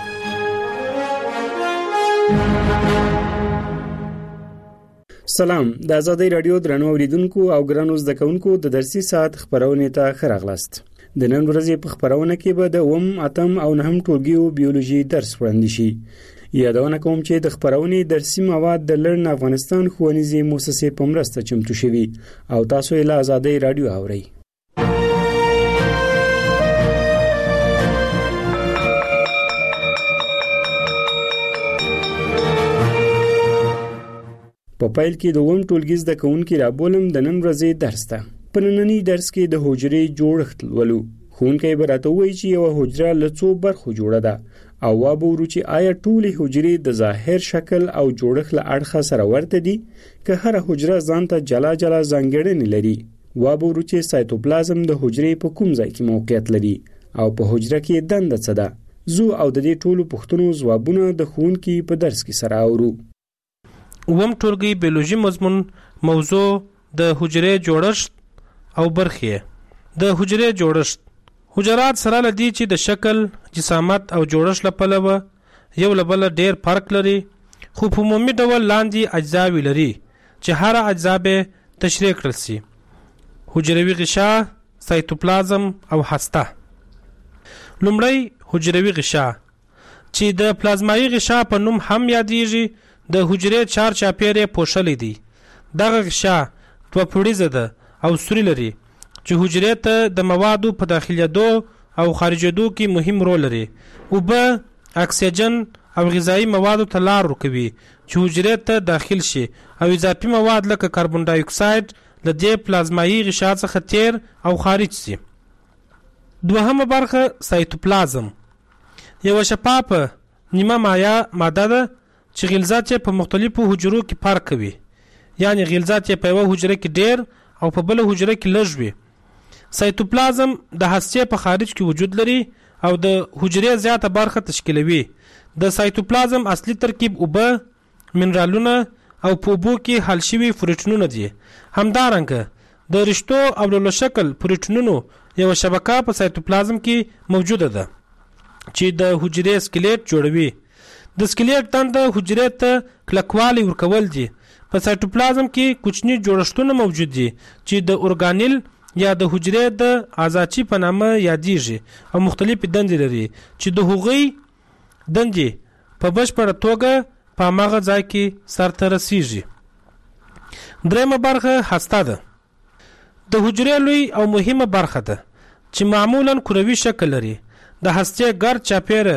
سلام، د آزادۍ رادیو درنو اوریدونکو او ګرانو زده کوونکو د درسي ساعت خپرونې ته ښه راغلاست. د نن ورځې په خپرونه کې به د اووم، اتم او نهم ټولګیو بیولوژي درس وړاندې شي. یادونه کوم چې د خپرونې درسي مواد د لرن افغانستان ښوونیزې مؤسسې په مرسته چمتو شوي او تاسو یې له آزادۍ رادیو اورئ. په پایل کې د اووم ټولګي زده کوونکي رابولم د نن ورځې درس ته. په ننني درس کې د حجرې جوړښت ولولو. ښوونکی به راته ووایي چې یوه حجره له څو برخو جوړه ده او وابورو چې آیا ټولې حجرې د ظاهر شکل او جوړښت له اړخه سره ورته دي که هره حجره ځان ته جلا جلا ځانګړنې لري. وابورو چې سایتوپلازم د حجرې په کوم ځای کې موقعیت لري او په حجره کې دنده څه ده. زو او د دې ټولو پوښتنو ځوابونه د ښوونکي په درس کې سره اورو. اووم ټولګي بیولوژي مضمون موضوع د حجرې جوړښت او برخې. د حجرې جوړښت حجرات سره لدی چې د شکل، جسامت او جوړښت له پلوه یو له بله ډیر فرق لري، خو په عمومي ډول لاندې اجزاوې لري چې هر اجزا به تشریح کړل سي: حجروي غشا، سایتوپلازم او هسته. لومړی حجروي غشا چې د پلازمایي غشا په نوم هم یادېږي، د حجرې چار چاپیرې پوښلې دي. دغه غشا دوه پوړیزه ده او سوري لري چې حجرې ته د موادو په داخلېدو او خارجېدو کې مهم رول لري. اوبه، اکسیجن او غذایي موادو ته لار ورکوي چې حجرې ته داخل شي او اضافي مواد لکه کاربن ډای اکساید له دې پلازمایي غشا څخه تیر او خارج شي. دوهمه برخه سایتوپلازم یوه شفافه نیمه مایع ماده ده چې غلظات یې په مختلفو حجرو کې فرق کوي، یعنی غلظات یې په یوه حجره کې ډیر او په بله حجره کې لږ وي. سایتوپلازم د هستې په خارج کې وجود لري او د حجرې زیاته برخه تشکیلوي. د سایتوپلازم اصلي ترکیب اوبه، منرالونه او په اوبو کې حل شوي پروټینونه دي. همدارنګه د رشتو او لولو شکل پروټینونو یوه شبکه په سایتوپلازم کې موجوده ده چې د حجرې سکلیټ جوړوي. د سکلیټ دنده حجرې ته کلکوالی ورکول دي. په سایتوپلازم کې کوچني جوړښتونه موجود دي چې د اورګانیل یا د حجرې د اعضاچي په نامه یادېږي او مختلفې دندې لري چې د هغوی دندې په بشپړه توګه په هماغه ځای کې سرته رسیږي. درېیمه برخه هسته ده. د حجرې لوی او مهمه برخه ده چې معمولا کروي شکل لري. د هستې ګرد چاپیره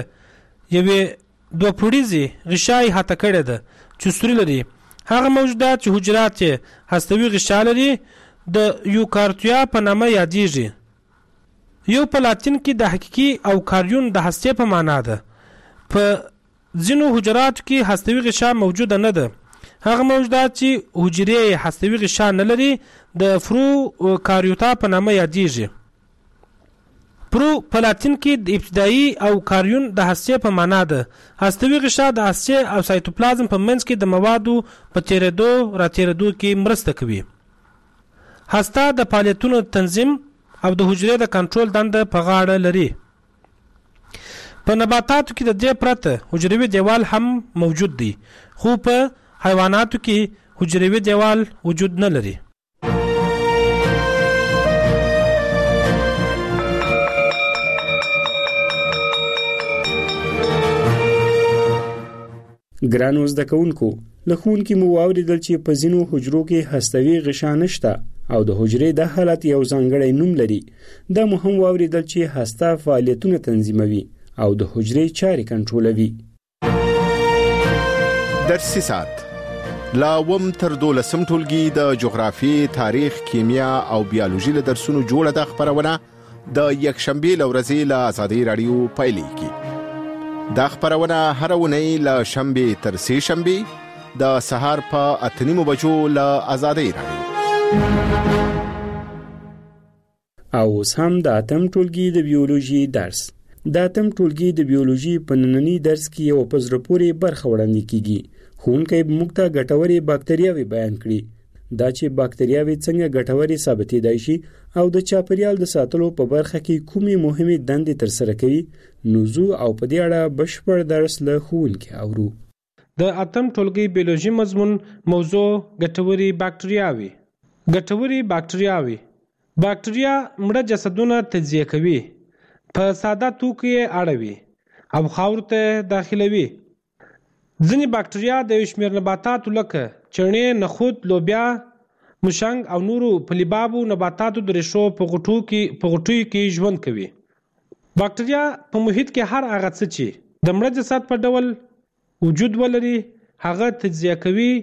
یوې دوه پوړیزې غشای هته کړې ده چې سوري لري. هغه موجودات چې حجرات یې هستوي غشا لري د یوکارتیا په نامه یادېږي. یو په لاتین کې د حقیقي او کاریون د هستې په معنا ده. په ځینو حجراتو کې هستوي غشا موجوده نه ده. هغه موجودات چې حجرې هستوي غشا نه لري د فرو کاریوتا په نامه یادېږي. پرو په لاتین کې د ابتدایي او کاریون د هستې په معنا ده. هستوي غشا د هستې او سایتوپلازم په منځ کې د موادو په تیرېدو راتیرېدو کې مرسته کوي. هسته د فعالیتونو تنظیم او د حجرې د کنټرول دنده په غاړه لري. په نباتاتو کې د دې پرته حجروي دیوال هم موجود دی، خو په حیواناتو کې حجروي دیوال وجود نه لري. ګرانو زده کوونکو، له ښوونکي مو واورېدل چې په ځینو حجرو کې هستوي غشا نشته او د حجرې د حالت یو ځانګړی نوم لري. دا مو هم واورېدل چې هسته فعالیتونه تنظیموي او د حجرې چارې کنټرولوي. درسي ساعت لا وم تر دولسم ټولګي د جغرافي، تاریخ، کیمیا او بیولوژي له درسونو جوړه د خبرونه د یکشنبه لورځي له آزادۍ رادیو پایلیږي. دا خبرونه هر ونی له شنبه تر سه شنبه د سهار په اته نیمو بجو له آزادۍ رادیو. او هم د اتم ټولګي د بیولوژي درس. د اتم ټولګي د بیولوژي په نننی درس کې یو په زړه پورې برخه وړاندې کیږي. ښوونکی به موږ ته ګټورې باکتریاوې بیان کړي. دا چې باکتریاوې څنګه ګټورې ثابتېدای شي او د چاپیریال د ساتلو په برخه کې کومې مهمې دندې ترسره کوي، نوزو او په دې اړه بشپړ درس له ښوونکي اورو. د اتم ټولګي بیولوژي مضمون موضوع ګټورې باکتریاوې. ګټورې باکتریاوې باکتریا مړه جسدونه تجزیه کوي، په ساده توکو یې اړوي او خاورو ته داخلوي. ځینې باکتریا د یو شمېر نباتاتو لکه چڼې، نخود، لوبیا، مشنګ او نورو پلیبابو نباتاتو د ریښو په غټو کې په غټیو کې ژوند کوي. باکتریا په محیط کې هر هغه څه چې د مړه جسد په ډول وجود ولري هغه تجزیه کوي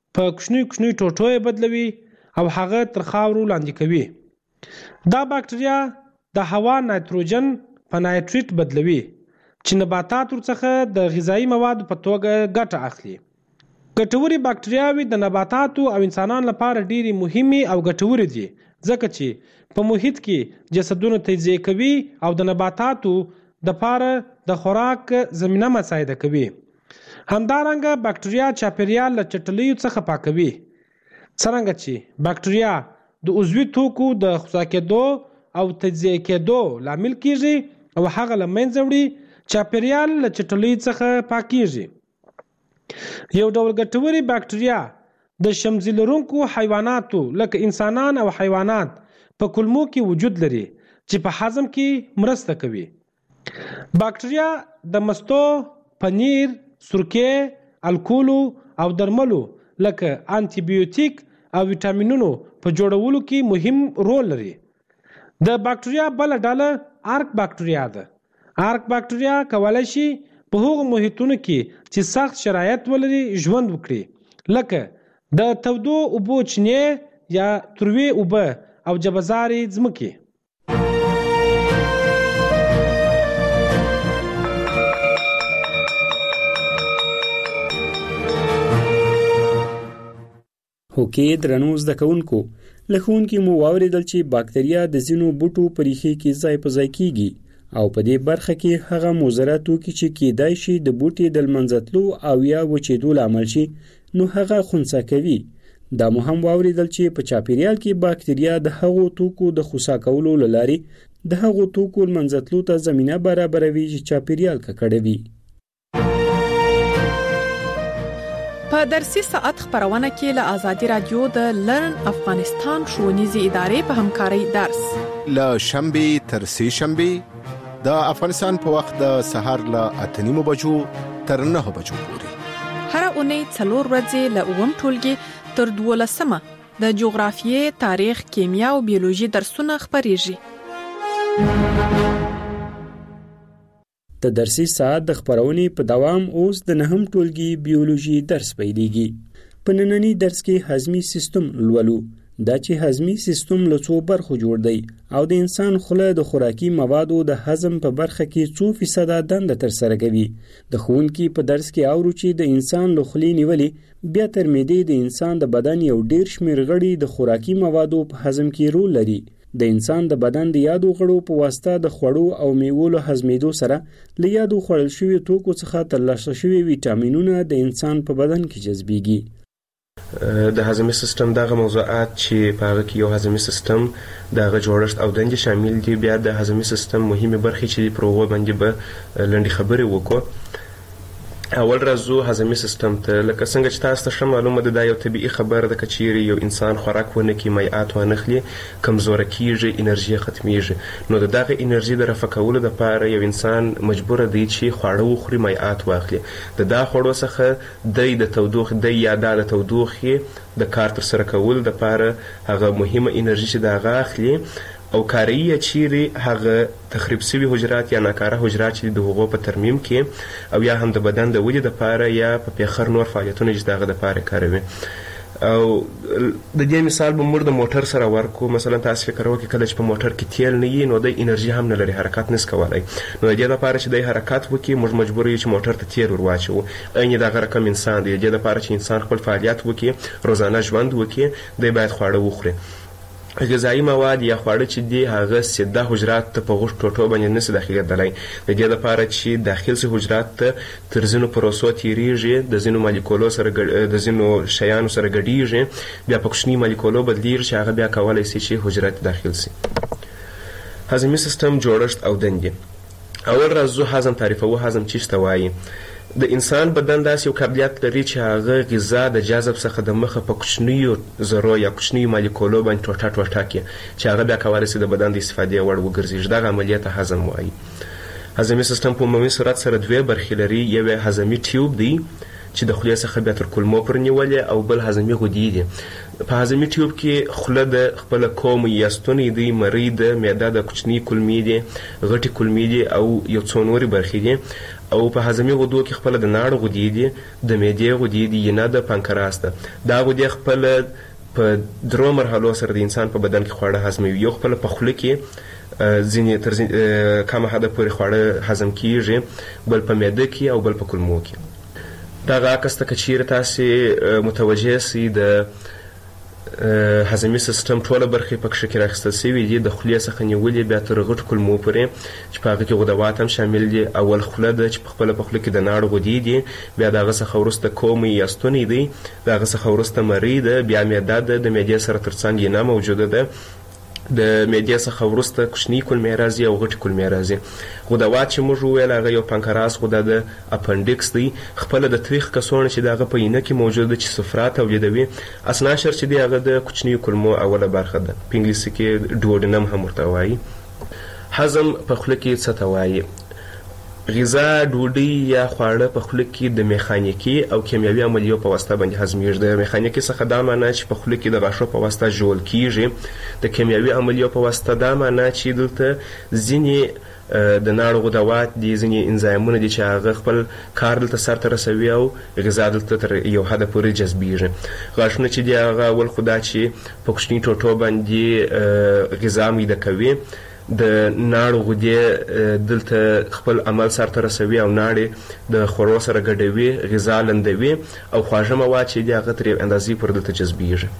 په کوچنی کوچنی ټوټو یې بدلوي او هغه تر خاورو لاندې کوي. دا باکټریا د هوا نایتروجن په نایتریت بدلوي چې نباتات ورڅخه د غذایی موادو په توګه ګټه اخلي. ګټوري باکټریاوي د نباتاتو او انسانانو لپاره ډېری مهمي او ګټوري دي ځکه چې په محیط کې جسدونه تجزیه کوي او د نباتاتو د لپاره د خوراک زمینه مساعده کوي. همدارنګه باکټریا چاپیریال له چټلیو څخه پاکوي. څرنګه چې باکټریا د عضوي توکو د خصا کېدو او تجزیه کېدو لامل کیږي او هغه له منځه وړي، چاپیریال له چټلیو څخه پاکیږي. یو ډول ګټوري باکټریا د شمزي لرونکو حیواناتو لکه انسانان او حیوانات په کولمو کې وجود لري چې په هضم کې مرسته کوي. باکټریا د مستو، پنیر، سرکې، الکولو او درملو لکه انټي بیوټیک او ویټامینونو په جوړولو کې مهم رول لري. د باکټریا بل ډله آرک باکټریا ده. آرک باکټریا کولای شي په هغو محیطونو کې چې سخت شرایط ولري ژوند وکړي، لکه د تودو اوبو چینې یا تروې اوبه او جبزاري ځمکې. هوکې درنو زده کوونکو، له ښوونکي مو واورېدل چې باکتریا د ځینو بوټو په ریښې کې ځای په ځای کیږي او په دې برخه کې هغه مضره توکي چې کیدای شي د بوټي د لمنځتلو او یا وچېدو لامل شي نو هغه خنثی کوي. دا مو هم واورېدل چې په چاپیریال کې باکتریا د هغو توکو د خنثی کولو له لارې د هغو توکو لمنځتلو ته زمینه برابروي چې چاپیریال ککړوي. په درسي ساعت خبرونه کې له آزادي رادیو د لرن افغانستان ښوونیزې ادارې په همکارۍ درس له شنبې تر سې شنبې د افغانستان په وخت د سهار له اته نیمو بجو تر نهو بجو پورې هر اونۍ څلور ورځې له اووم ټولګي تر دولسمه د جغرافیې، تاریخ، کیمیا او بیولوژي درسونه خبرېږي. د درسي ساعت د خبرونې په دوام اوس د نهم ټولګي بیولوژي درس پیلېږي. په ننني درس کې هضمي سیستم لولو. دا چې هضمي سیستم له څو برخو جوړ دی او د انسان خوله د خوراکي موادو د هضم په برخه کې څو فیصده دنده ترسره کوي. د ښوونکي په درس کې اورو چې د انسان له خولې نیولې بیا تر معدې د انسان د بدن یو ډیر شمېر غړي د خوراکي موادو په هضم کې رول لري. د انسان د بدن د یادو غړو په واسطه د خوړو او میوو له هضمېدو سره له یادو خوړل شوي توکو څخه ترلاسه شوي ویټامینونه د انسان په بدن کې جذبېږي. د هضمي سیستم دغه موضوعات چې په هغه کې یو هضمي سیستم دغه جوړښت او دندې شامل دي، بیا د هضمي سیستم مهمه برخې چې پر هغه باندې به لنډې خبرې وکړو. اول راځو هضمي سیستم ته. لکه څنګه چې تاسو ته ښه معلومه ده، دا یو طبیعي خبره ده که چیرې یو انسان خوراک ونه کړي، مایعات ونه خلي، کمزوره کیږي، انرژي ختمیږي. نو د دغه انرژي د رفع کولو لپاره یو انسان مجبور دی چې خواړه وخوري، مایعات واخلي. د دا خوړو څخه دی د تودوخې دی یا دا د تودوخې د کار تر سره کولو لپاره هغه مهمه انرژي چې د هغه اخلي او کاریه چیرې هغه تخریب سوي حجرات یا ناکاره حجرات چې د هغو په ترمیم کې او یا هم د بدن د ودې دپاره یا په پیخر نور فعالیتونه چې د هغه دپاره کاروي. او د دې مثال به موږ د موټر سره ورکو. مثلا تاسو فکر وکړئ کله چې په موټر کې تیل نه وي نو د انرژي هم نه لري، حرکت نس کولی. نو د دې لپاره چې د حرکت وکړي موږ مجبور یو چې موټر ته تیل ور واچوو. عین دغه رقم انسان دی. د دې لپاره چې انسان خپل فعالیت وکړي، روزانه ژوند وکړي، دی باید خواړه وخوري. غذایی مواد یا خواړه چې دي هغه سیده حجرات ته په غوښ ټوټو باندې نشي داخلېدلی. د دې لپاره چې داخل سي حجرات ته تر ځینو پروسو تیریږي، د ځینو مالیکولو سره د ځینو شیانو سره ګډیږي، بیا په کوچني مالیکولو بدلیږي چې هغه بیا کولی سي چې حجرات داخل سي. هضمي سیستم جوړښت او دندې. اول راځو هضم تعریفوو. هضم څه ته وایي؟ د انسان بدن داسې یو قابلیت لري چې هغه غذا د جذب څخه د مخه په کوچنیو ذرو یا کوچنیو مالیکولو باندې ټوټه ټوټه کړي چې هغه بیا کولی سي د بدن د استفادې وړ وګرځېږي. دغه عملیه ته هضم وایي. هضمي سیستم په عمومي صورت سره دوې برخې لري. یو هضمي ټیوب دی چې د خولې څخه بیا تر کولمو پورې نیولې او بل هضمي غدې دي. په هضمي ټیوب کې خوله د خپل کوم یا ستونی دی، مری د معده د کوچني کولمې دي، غټي کولمې دي او یو څو نورې برخې دي. او په هضمي غدو کې خپل د ناړ غدې دي، د معدې غدې دي، ینه د پانکراس ده. دا غدې خپل په درو مرحلو سره د انسان په بدن کې خواړه هضموي. یو خپل په خوله کې ځینې تر کمه حده پورې خواړه هضم کیږي، بل په معده کې او بل په کولمو کې. دغه عکس ته که چیرې تاسې متوجه سئ د هضمي سیستم ټوله برخې پکښې کې راخیستل سوي دي، د خولې څخه نیولې بیا تر غټو کولمو پورې چې په هغه کې غدوات هم شامل دي. اول خوله ده چې په خپله په خوله کې د ناړ غدې دي، بیا د هغه څخه وروسته کومی یا ستونی دی، د هغه څخه وروسته مرۍ ده، بیا معده ده، د معدې سره تر څنګ ینه موجوده ده، د معدې څخه وروسته کوچني کولمې راځي او غټې کولمې راځي. غدوات چې موږ وویل هغه یو پانکراس غده ده، اپنډکس دی، خپله د تریخ کڅوړه چې د هغه په ینه کې موجوده ده چې صفرا تولیدوي. اسناشر چې دی هغه د کوچنیو کولمو اوله برخه ده، په انګلیسي کې ډوډنم هم ورته وایي. هضم په خوله کې څه ته وایي؟ غذا ډوډۍ یا خواړه په خوله کې د میخانیکي او کیمیاوي عملیو په واسطه باندې هضمیږي. د میخانیکي څخه دا معنی چې په خوله کې د غاښو په واسطه ژول کیږي، د کیمیاوي عملیو په واسطه دا معنی چې دلته ځینې د ناړو غدوات دي، ځینې انزایمونه دي چې هغه خپل کار دلته سرته رسوي او غذا دلته تر یو حده پورې جذبیږي. غاښونه چې دي هغه اول خو دا چې په کوچني ټوټو باندې غذا میده کوي، د ناړو غدې دلته خپل عمل سرته رسوي او ناړې د خوړو سره ګډوي، غذا لندوي او خواږه مواد چې دي هغه تر یو اندازې پورې دلته جذبیږي.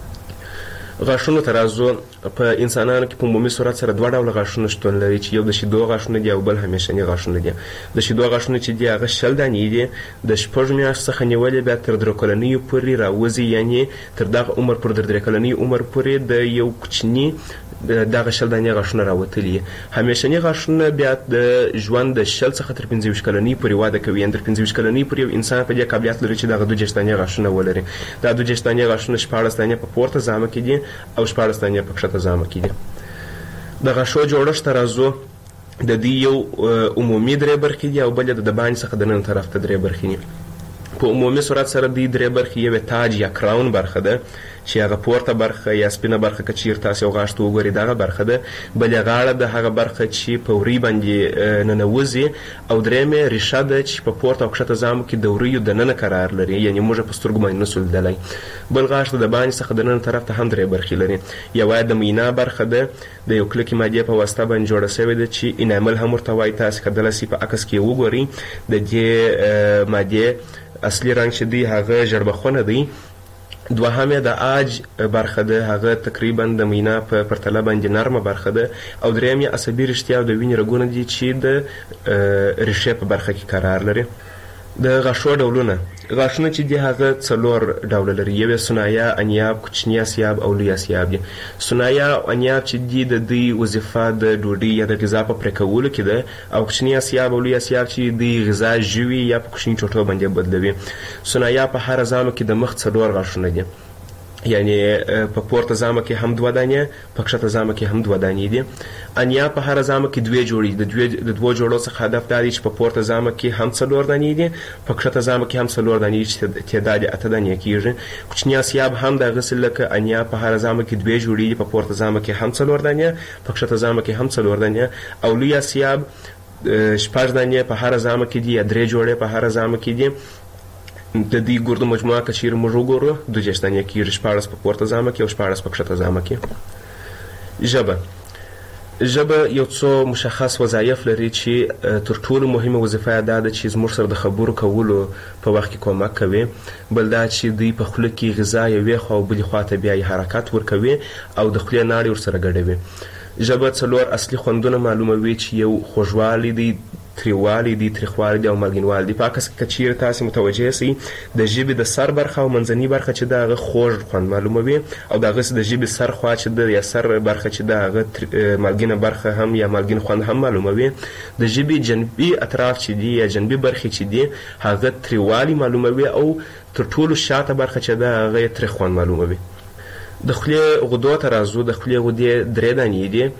غاښونو ته راځو. په انسانانو کې په عمومي صورت سره دوه ډوله غاښونه شتون لري چې یو د شیدو غاښونه دي او بل همیشني غاښونه دي. د شیدو غاښونه چې دي هغه شل دانې دي، د شپږ میاشتو څخه نیولې بیا تر درې کلنیو پورې راوځي، یعنې تر دغه عمر پورې تر درې کلنۍ عمر پورې د یو کوچني دغه شل دانې غاښونه راوتلي. همیشني غاښونه بیا د ژوند د شل څخه تر پنځه ویشت کلنۍ پورې واده کوي، یعنې تر پنځه ویشت کلنۍ پورې یو انسان په دې قابلیت لري چې دغه دوه دېرش دانې غاښونه ولري. دا دوه دېرش دانې غاښونه شپاړس دانې په پورته زامه کې دي او شپاړس دانې په کښته زامه کې دي. د غاښو جوړښت ته راځو. د دې یو عمومي درې برخې دي او بل د دباندې څخه د نن طرف ته درې برخې دي. په عمومي صورت سره دې درې برخې یو تاج یا کراون برخه ده چې هغه پورته برخه یا سپینه برخه که چیرې تاسې یو غاښ ته وګورئ دغه برخه ده، بلې غاړه د هغه برخه چې په ورۍ باندې ننوځي، او درېیمې ریښه ده چې په پورته او کښته زامو کې د وریو دننه قرار لري، یعنې موږ په سترګو باندې نسو لیدلی. بل غاښ د باندې څخه د نن طرف ته هم درې برخې لري. یوه د مینا برخه ده، د یو کلکې مادې په واسطه باندې جوړه سوې ده چې انامل هم ورته وایي. تاسې کیدلی سي په عکس کې وګورئ د دې مادې اصلي رنګ چې دی هغه ژړبخونه دی. دوهمه د آج برخه ده، هغه تقریبا د مینا په پرتله باندې نرمه برخه ده. او درېیم یې عصبي رشتیا او د وینې رګونه دي چې د ریښې په برخه کې قرار لري. د غاښو ډولونه. غاښونه چې دي هغه څلور ډوله لري. یو یې سنایا، انیاب، کوچني اسیاب او لوی اسیاب دي. سنایا او انیاب چې دي د دوی وظیفه د ډوډۍ یا د غذا په پرې کولو کې ده، او کوچني اسیاب او لوی اسیاب چې دوی غذا ژوي یا په کوچني ټوټو باندې بدلوي. سنایا په هر زامه کې د مخ څلور غاښونه دي، یعنی په پورته زامه کې هم دوه دانې، په کښته زامه کې هم دوه دانې دي. انیا په هر زامه کې دوه جوړې دي. د دوه جوړو څخه هدف دا دی چې په پورته زامه کې هم څلور دانې دي، په کښته زامه کې هم څلور دانې چې تعداد یې اته دانې کېږي. کوچني اسیاب هم دغسې لکه انیا په هر زامه کې دوه جوړې دي، په پورته زامه کې هم څلور دانې، په کښته زامه کې هم څلور دانې. او لوی اسیاب شپږ دانې په هر زامه کې دي یا درې جوړې په هر زامه کې دي. د دې ګردو مجموعه که چیرې موږ وګورو دوه دېرش دانې کېږي، شپاړس په پورته زامه کې او شپاړس په کښته زامه کې. ژبه. ژبه یو څو مشخص وظایف لري چې تر ټولو مهمه وظیفه یې دا ده چې زموږ سره د خبرو کولو په وخت کې کومک کوي. بل دا چې دوی په خوله کې غذا یوې خوا او بلې خوا ته بیا یې حرکت ورکوي او د خولې ناړې ورسره ګډوي. ژبه څلور اصلي خوندونه معلوموي چې یو خوږوالی دی، تریوالی دی، تریخوالی دی او مالګینوالی دی. په عکس کې که چیرې تاسې متوجه سئ د ژبې د سر برخه او منځنۍ برخه چې ده هغه خوږ خوند معلوموي، او دغسې د ژبې سر خوا چې ده یا سر برخه چې ده هغه مالګینه برخه هم یا مالګین خوند هم معلوموي. د ژبې جنبي اطراف چې دي یا جنبي برخې چې دي هغه تریوالی معلوموي، او تر ټولو شاته برخه چې ده هغه یې تریخ خوند معلوموي. د خولې غدو ته راځو. د خولې غدې درې دانې دي.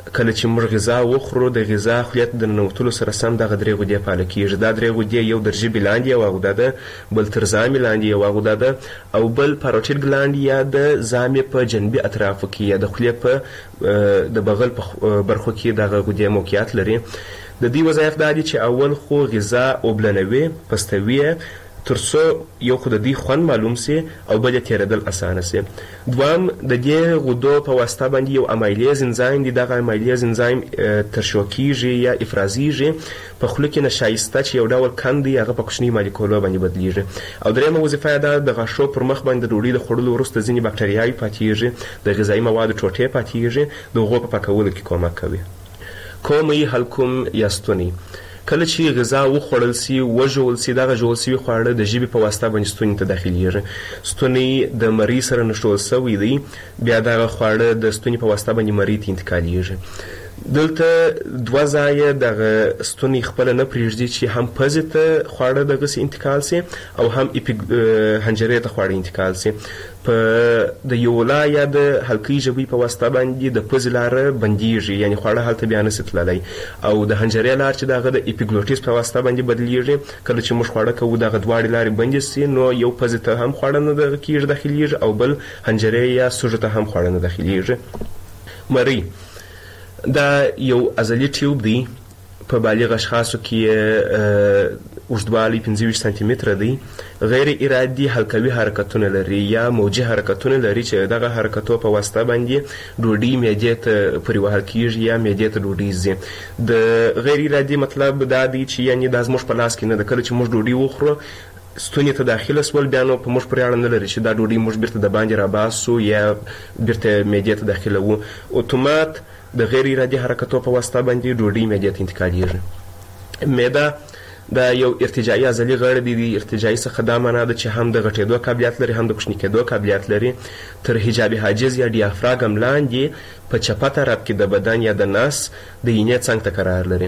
کله چې موږ غذا وخورو د غذا خلیت د ننوتلو سره سم دغه درې غدې فعاله کېږي. دا درې غدې یو در ژبې لاندې یوه غده ده، بل تر زامې لاندې یوه غده ده، او بل پاروټیډ ګلاند یا د زامې په جنبي اطرافو کې یا د خولې په د بغل په برخو کې دغه غدې موقعیت لري. د دې وظایف دا دي چې اول خو غذا اوبلنوي، پستوي، تر څو یو خو د دې خوند معلوم سي او بل یې تېرېدل اسانه سي. دوام د دې غدو په واسطه باندې یو امایلیز انزایم دی. دغه امایلیز انزایم ترشح کېږي یا افرازیږي په خوله کې نشایسته چې یو ډول کند دی هغه په کوچني مالیکولو باندې بدلیږي. او درېیمه وظیفه یې دا د غاښو پر مخ باندې د ډوډۍ د خوړلو وروسته ځینې باکتریاوې پاتېږي، د غذایي موادو ټوټې پاتېږي، د هغو په پاکولو کې کومک کوي. کومې حلقوم یا ستونی کله چې غذا وخوړل سي وژول سي دغه ژول سوي خواړه د ژبې په واسطه باندې ستوني ته داخليږي. ستونی د مرۍ سره نښلول سوی دی، بیا دغه خواړه د ستوني په واسطه باندې مرۍ ته انتقالیږي. دلته دوه ځایه دغه ستونی خپله نه پرېږدي چې هم پزې ته خواړه دغسې انتقال سي او هم حنجرې ته خواړه انتقال سي. په د یولا یا د حلقې ژبې په واسطه باندې د پزې لاره بندیږي، یعنی خواړه هلته بیا نسي تللی، او د حنجرې لار چې دغه د اپیګلوټیس په واسطه باندې بدلیږي. کله چې موږ خواړه کوو دغه دواړې لارې بندې سي نو یو پزې ته هم خواړه نه دغه کېږي داخلیږي او بل حنجرې یا سوژو ته هم خواړه نه داخلیږي. مرۍ دا یو عضلي ټیوب دی، په بالغ اشخاصو کې اوږدوالی پنځه ویشت سانتي متره دی. غیر ارادي حلقوي حرکتونه لري یا موجي حرکتونه لري چې دغه حرکتو په واسطه باندې ډوډۍ معدې ته پورې وهل کېږي یا معدې ته ډوډۍ ځي. د غیر ارادي مطلب دا دی چې یعنې دا زموږ په لاس کې نه ده. کله چې موږ ډوډۍ وخورو ستوني ته داخله سول بیا نو په موږ پورې اړه نه لري چې دا ډوډۍ موږ بیرته د باندې راباسو یا بیرته معدې ته داخله وو. اتومات د غیر ارادي حرکتو په واسطه باندې ډوډۍ معدې ته انتقالیږي. معده دا یو ارتجاعي عضلي غړی دی. ارتجاعي څخه دا معنا ده چې هم د غټېدو قابلیت لري هم د کوچني کېدو قابلیت لري. تر حجاب حاجز یا ډیافراګم لاندې په چپه طرف کې د بدن یا د نس د اینې څنګ ته قرار لري.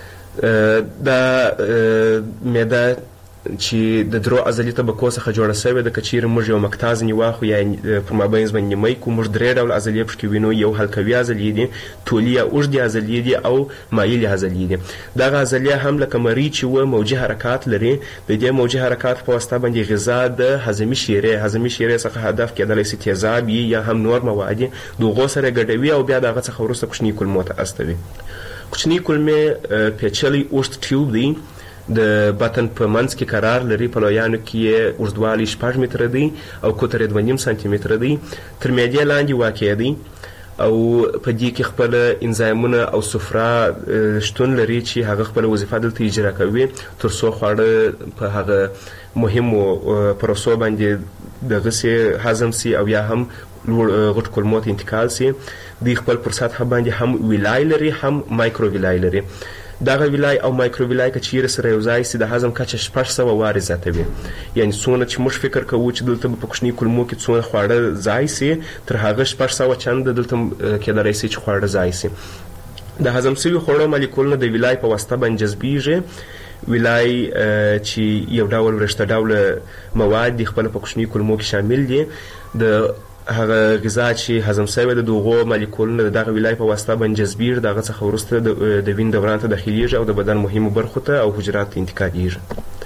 دا معده چې د درو عضلي طبقو څخه جوړه سوې ده. که چیرې موږ یو مکتاز نیواخو یا پر مابینځ باندې نیمۍ کو موږ درې ډول عضلې پکې وینو. یو حلقوي عضلې دي، طولي یا اوږدې عضلې دي او مایلې عضلې دي. دغه عضلې هم لکه مرۍ چې وه موجي حرکات لري. د دې موجي حرکات په واسطه باندې غذا د هضمي شیرې هضمي شیرې څخه هدف کېدلی سي تیزاب یا هم نور مواد د هغو سره ګډوي او بیا د هغه څخه وروسته کوچني کولمو ته استوي. کوچني کولمې پیچلی اوږد ټیوب دی، د بطن په منځ کې قرار لري. په لویانو کې یې اوږدوالی شپږ متره دی او قطر یې دوه نیم سانتي متره دی. تر معدې لاندې واقع دی او په دې کې خپله انزایمونه او صفرا شتون لري چې هغه خپله وظیفه دلته اجرا کوي تر څو خواړه په هغه مهمو پروسو باندې دغسې هضم سي او یا هم غټ کولمو ته انتقال سي. دوی خپل پر سطحه باندې هم ویلای لري هم مایکرو ویلای لري. دغه ویلای او مایکرو ویلای که چیرې سره یو ځای سي د هضم کچه شپږ سوه وارې زیاتوي. یعنې څومره چې موږ فکر کوو چې دلته به په کوچني کولمو کې څومره خواړه ځای سي تر هغه شپږ سوه چنده دلته کېدلی سي چې خواړه ځای سي. د هضم سوي خوړو مالیکولونه د ویلای په واسطه باندې جذبیږي. ویلای چې یو ډول ورشته ډوله مواد دي خپله په کوچني کولمو کې شامل دي. د هغه غذا چې هضم سوې ده د هغو مالیکولونه د دغه ویلای په واسطه باندې جذبیږي. د هغه څخه وروسته د وینې دوران ته داخلیږي او د بدن مهمو برخو ته او حجراتو ته انتقالیږي.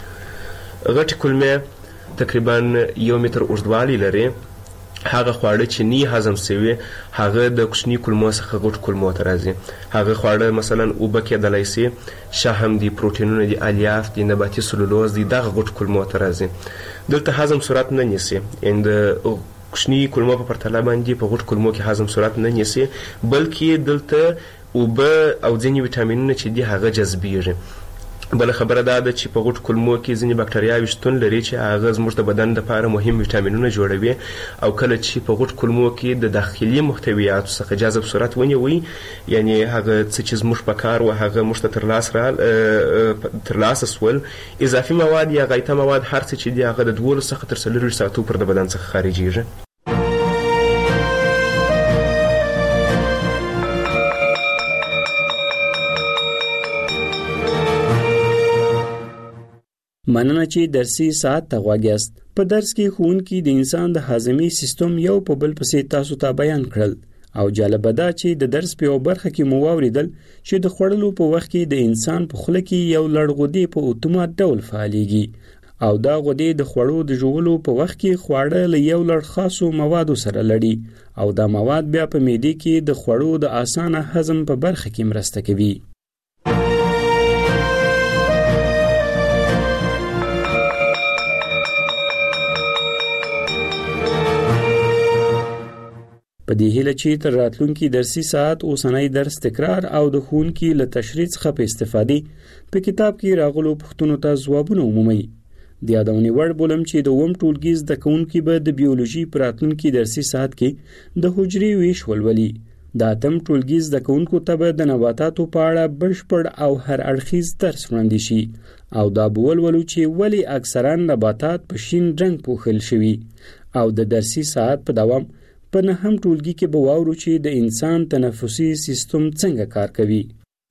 غټې کولمې تقریبا یو متر اوږدوالی لري. هغه خواړه چې نی هضم سوي هغه د کوچني کولمو څخه غټ کولمو ته راځي. هغه خواړه مثلا اوبه کېدلی سي، شحم دي، پروټینونه دي، الیاف دي، نباتي سلولوز دي، دغه غټ کولمو ته راځي. دلته هضم صورت نه نیسي، یعنې د کوچني کولمو په پرتله باندې په غټ کولمو کې هضم صورت نه نیسي، بلکې دلته اوبه او ځینې ویټامینونه چې دي هغه جذبیږي. بله خبره دا ده چې په غټ کولمو کې ځینې بکټریاوې شتون لري چې هغه زموږ د بدن لپاره مهم ویټامینونه جوړوي. او کله چې په غټ کولمو کې د داخلي محتویاتو څخه جذب صورت ونیوي، یعنې هغه څه چې زموږ په کار و هغه موږ ته ترلاسه سول، اضافي مواد یا غایطه مواد هر څه چې دي هغه د دولس څخه تر څلورویشت ساعتو پر د بدن څخه خارجیږي. مننه چې درسي ساعت ته غوږ یاست. په درس کې ښوونکي د انسان د هاضمي سیستم یو په بل پسې تاسو ته بیان کړل او جالب ده چې د درس په برخه کې مو واوریدل چې د خوړلو په وخت کې د انسان په خوله کې یو لړغودي په اتومات ډول فعاليږي او دا غدې د خوړو د ژوولو په وخت کې خواړه له یو لړ خاصو موادو سره لړي او دا مواد بیا په معده کې د خوړو د اسانه هضم په برخه کې مرسته کوي. په دې هیله چې تر راتلونکي درسي ساعت اوسنۍ درس تکرار او د ښوونکي له تشریح څخه په استفادې په کتاب کې راغلو پوښتنو ته ځوابونه ومومي. د یادونې وړ بولم چې د اووم ټولګي زده کوونکي به د بیولوژي په راتلونکي درسي ساعت کې د حجرې ویش ولولي. د اتم ټولګي زده کوونکو ته به د نباتاتو په اړه بشپړ او هر اړخیز درس وړاندې شي او دا به ولولو چې ولې اکثرا نباتات په شین رنګ پوښل شوي او د درسي ساعت په دوام په نهم ټولګي کې به واورو چې د انسان تنفسي سیستم څنګه کار کوي.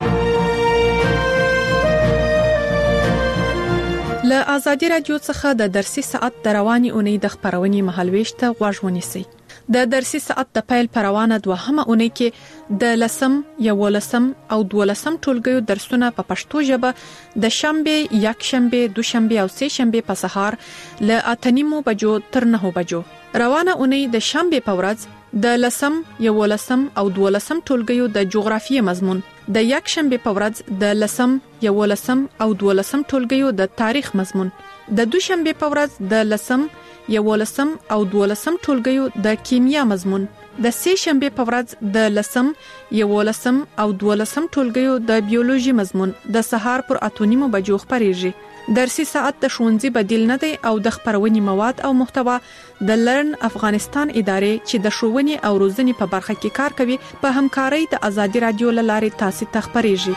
له آزادي رادیو څخه د درسي ساعت د رواني اونۍ د خبرونې مهالويش ته غوږ ونیسئ. د درسي ساعت د پیل پروانه دوهمه اونۍ کې د لسم، یولسم او دولسم ټولګیو درسونه په پښتو ژبه د شنبه، یکشنبه، دوشنبه او سه شنبه په سهار له اتنیمو بجو تر نهو بجو. روانه اونۍ د شنبه په ورځ د لسم، یولسم او دولسم ټولګیو د جغرافیې مضمون، د یکشنبه په ورځ د لسم، یولسم او دولسم ټولګیو د تاریخ مضمون، د دوشنبه په ورځ د لسم، یولسم او دولسم ټولګیو د کیمیا مضمون، د سه شنبه په ورځ د لسم، یولسم او دولسم ټولګیو د بیولوژي مضمون د سهار پر اتونیمو بجو خبريږي. درسي ساعت د ښوونځي بدیل نه دی او د خبرونې مواد او محتوا د لرن افغانستان ادارې چې د ښوونې او روزنې په برخه کې کار کوي په همکارۍ د آزادي رادیو لارې تاسو ته خبريږي.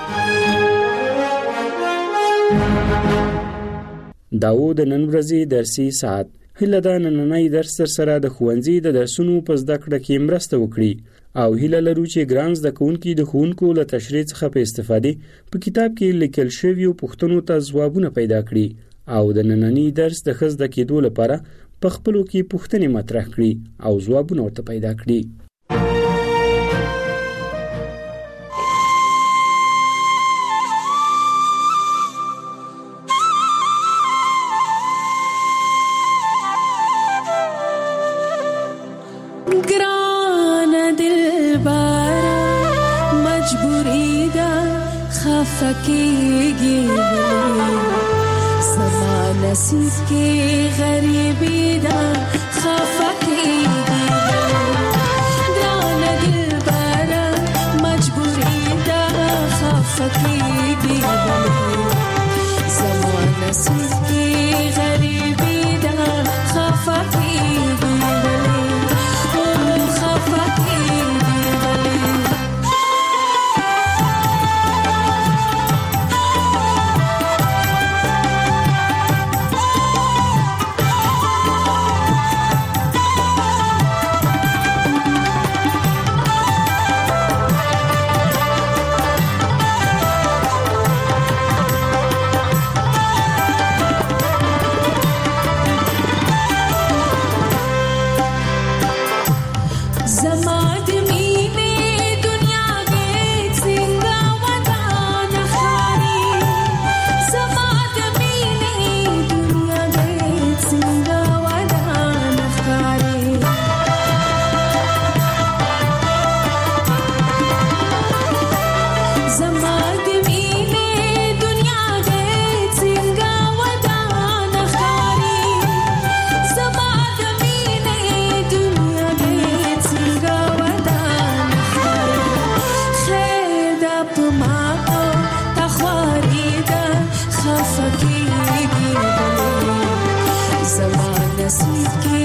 داو د نن ورځې درسي ساعت هله دا نننۍ درس سره د ښوونځي د درسونو په زده کړه کې مرسته وکړي او هله لرو چې ګران زده کوونکي د ښوونکو له تشریح څخه په استفادې په کتاب کې لیکل شویو پوښتنو ته ځوابونه پیدا کړي او د نننۍ درس د ښه زده کېدو لپاره په خپلو کې پوښتنې مطرح کړي او ځوابونه ورته پیدا کړي. फकीगी समा नसीब की गरीबी दा खफकीगी दान दिल बारा मजबूरी दा खफकीगी समा नसीब की गरीबी दा खफकीगी Sweet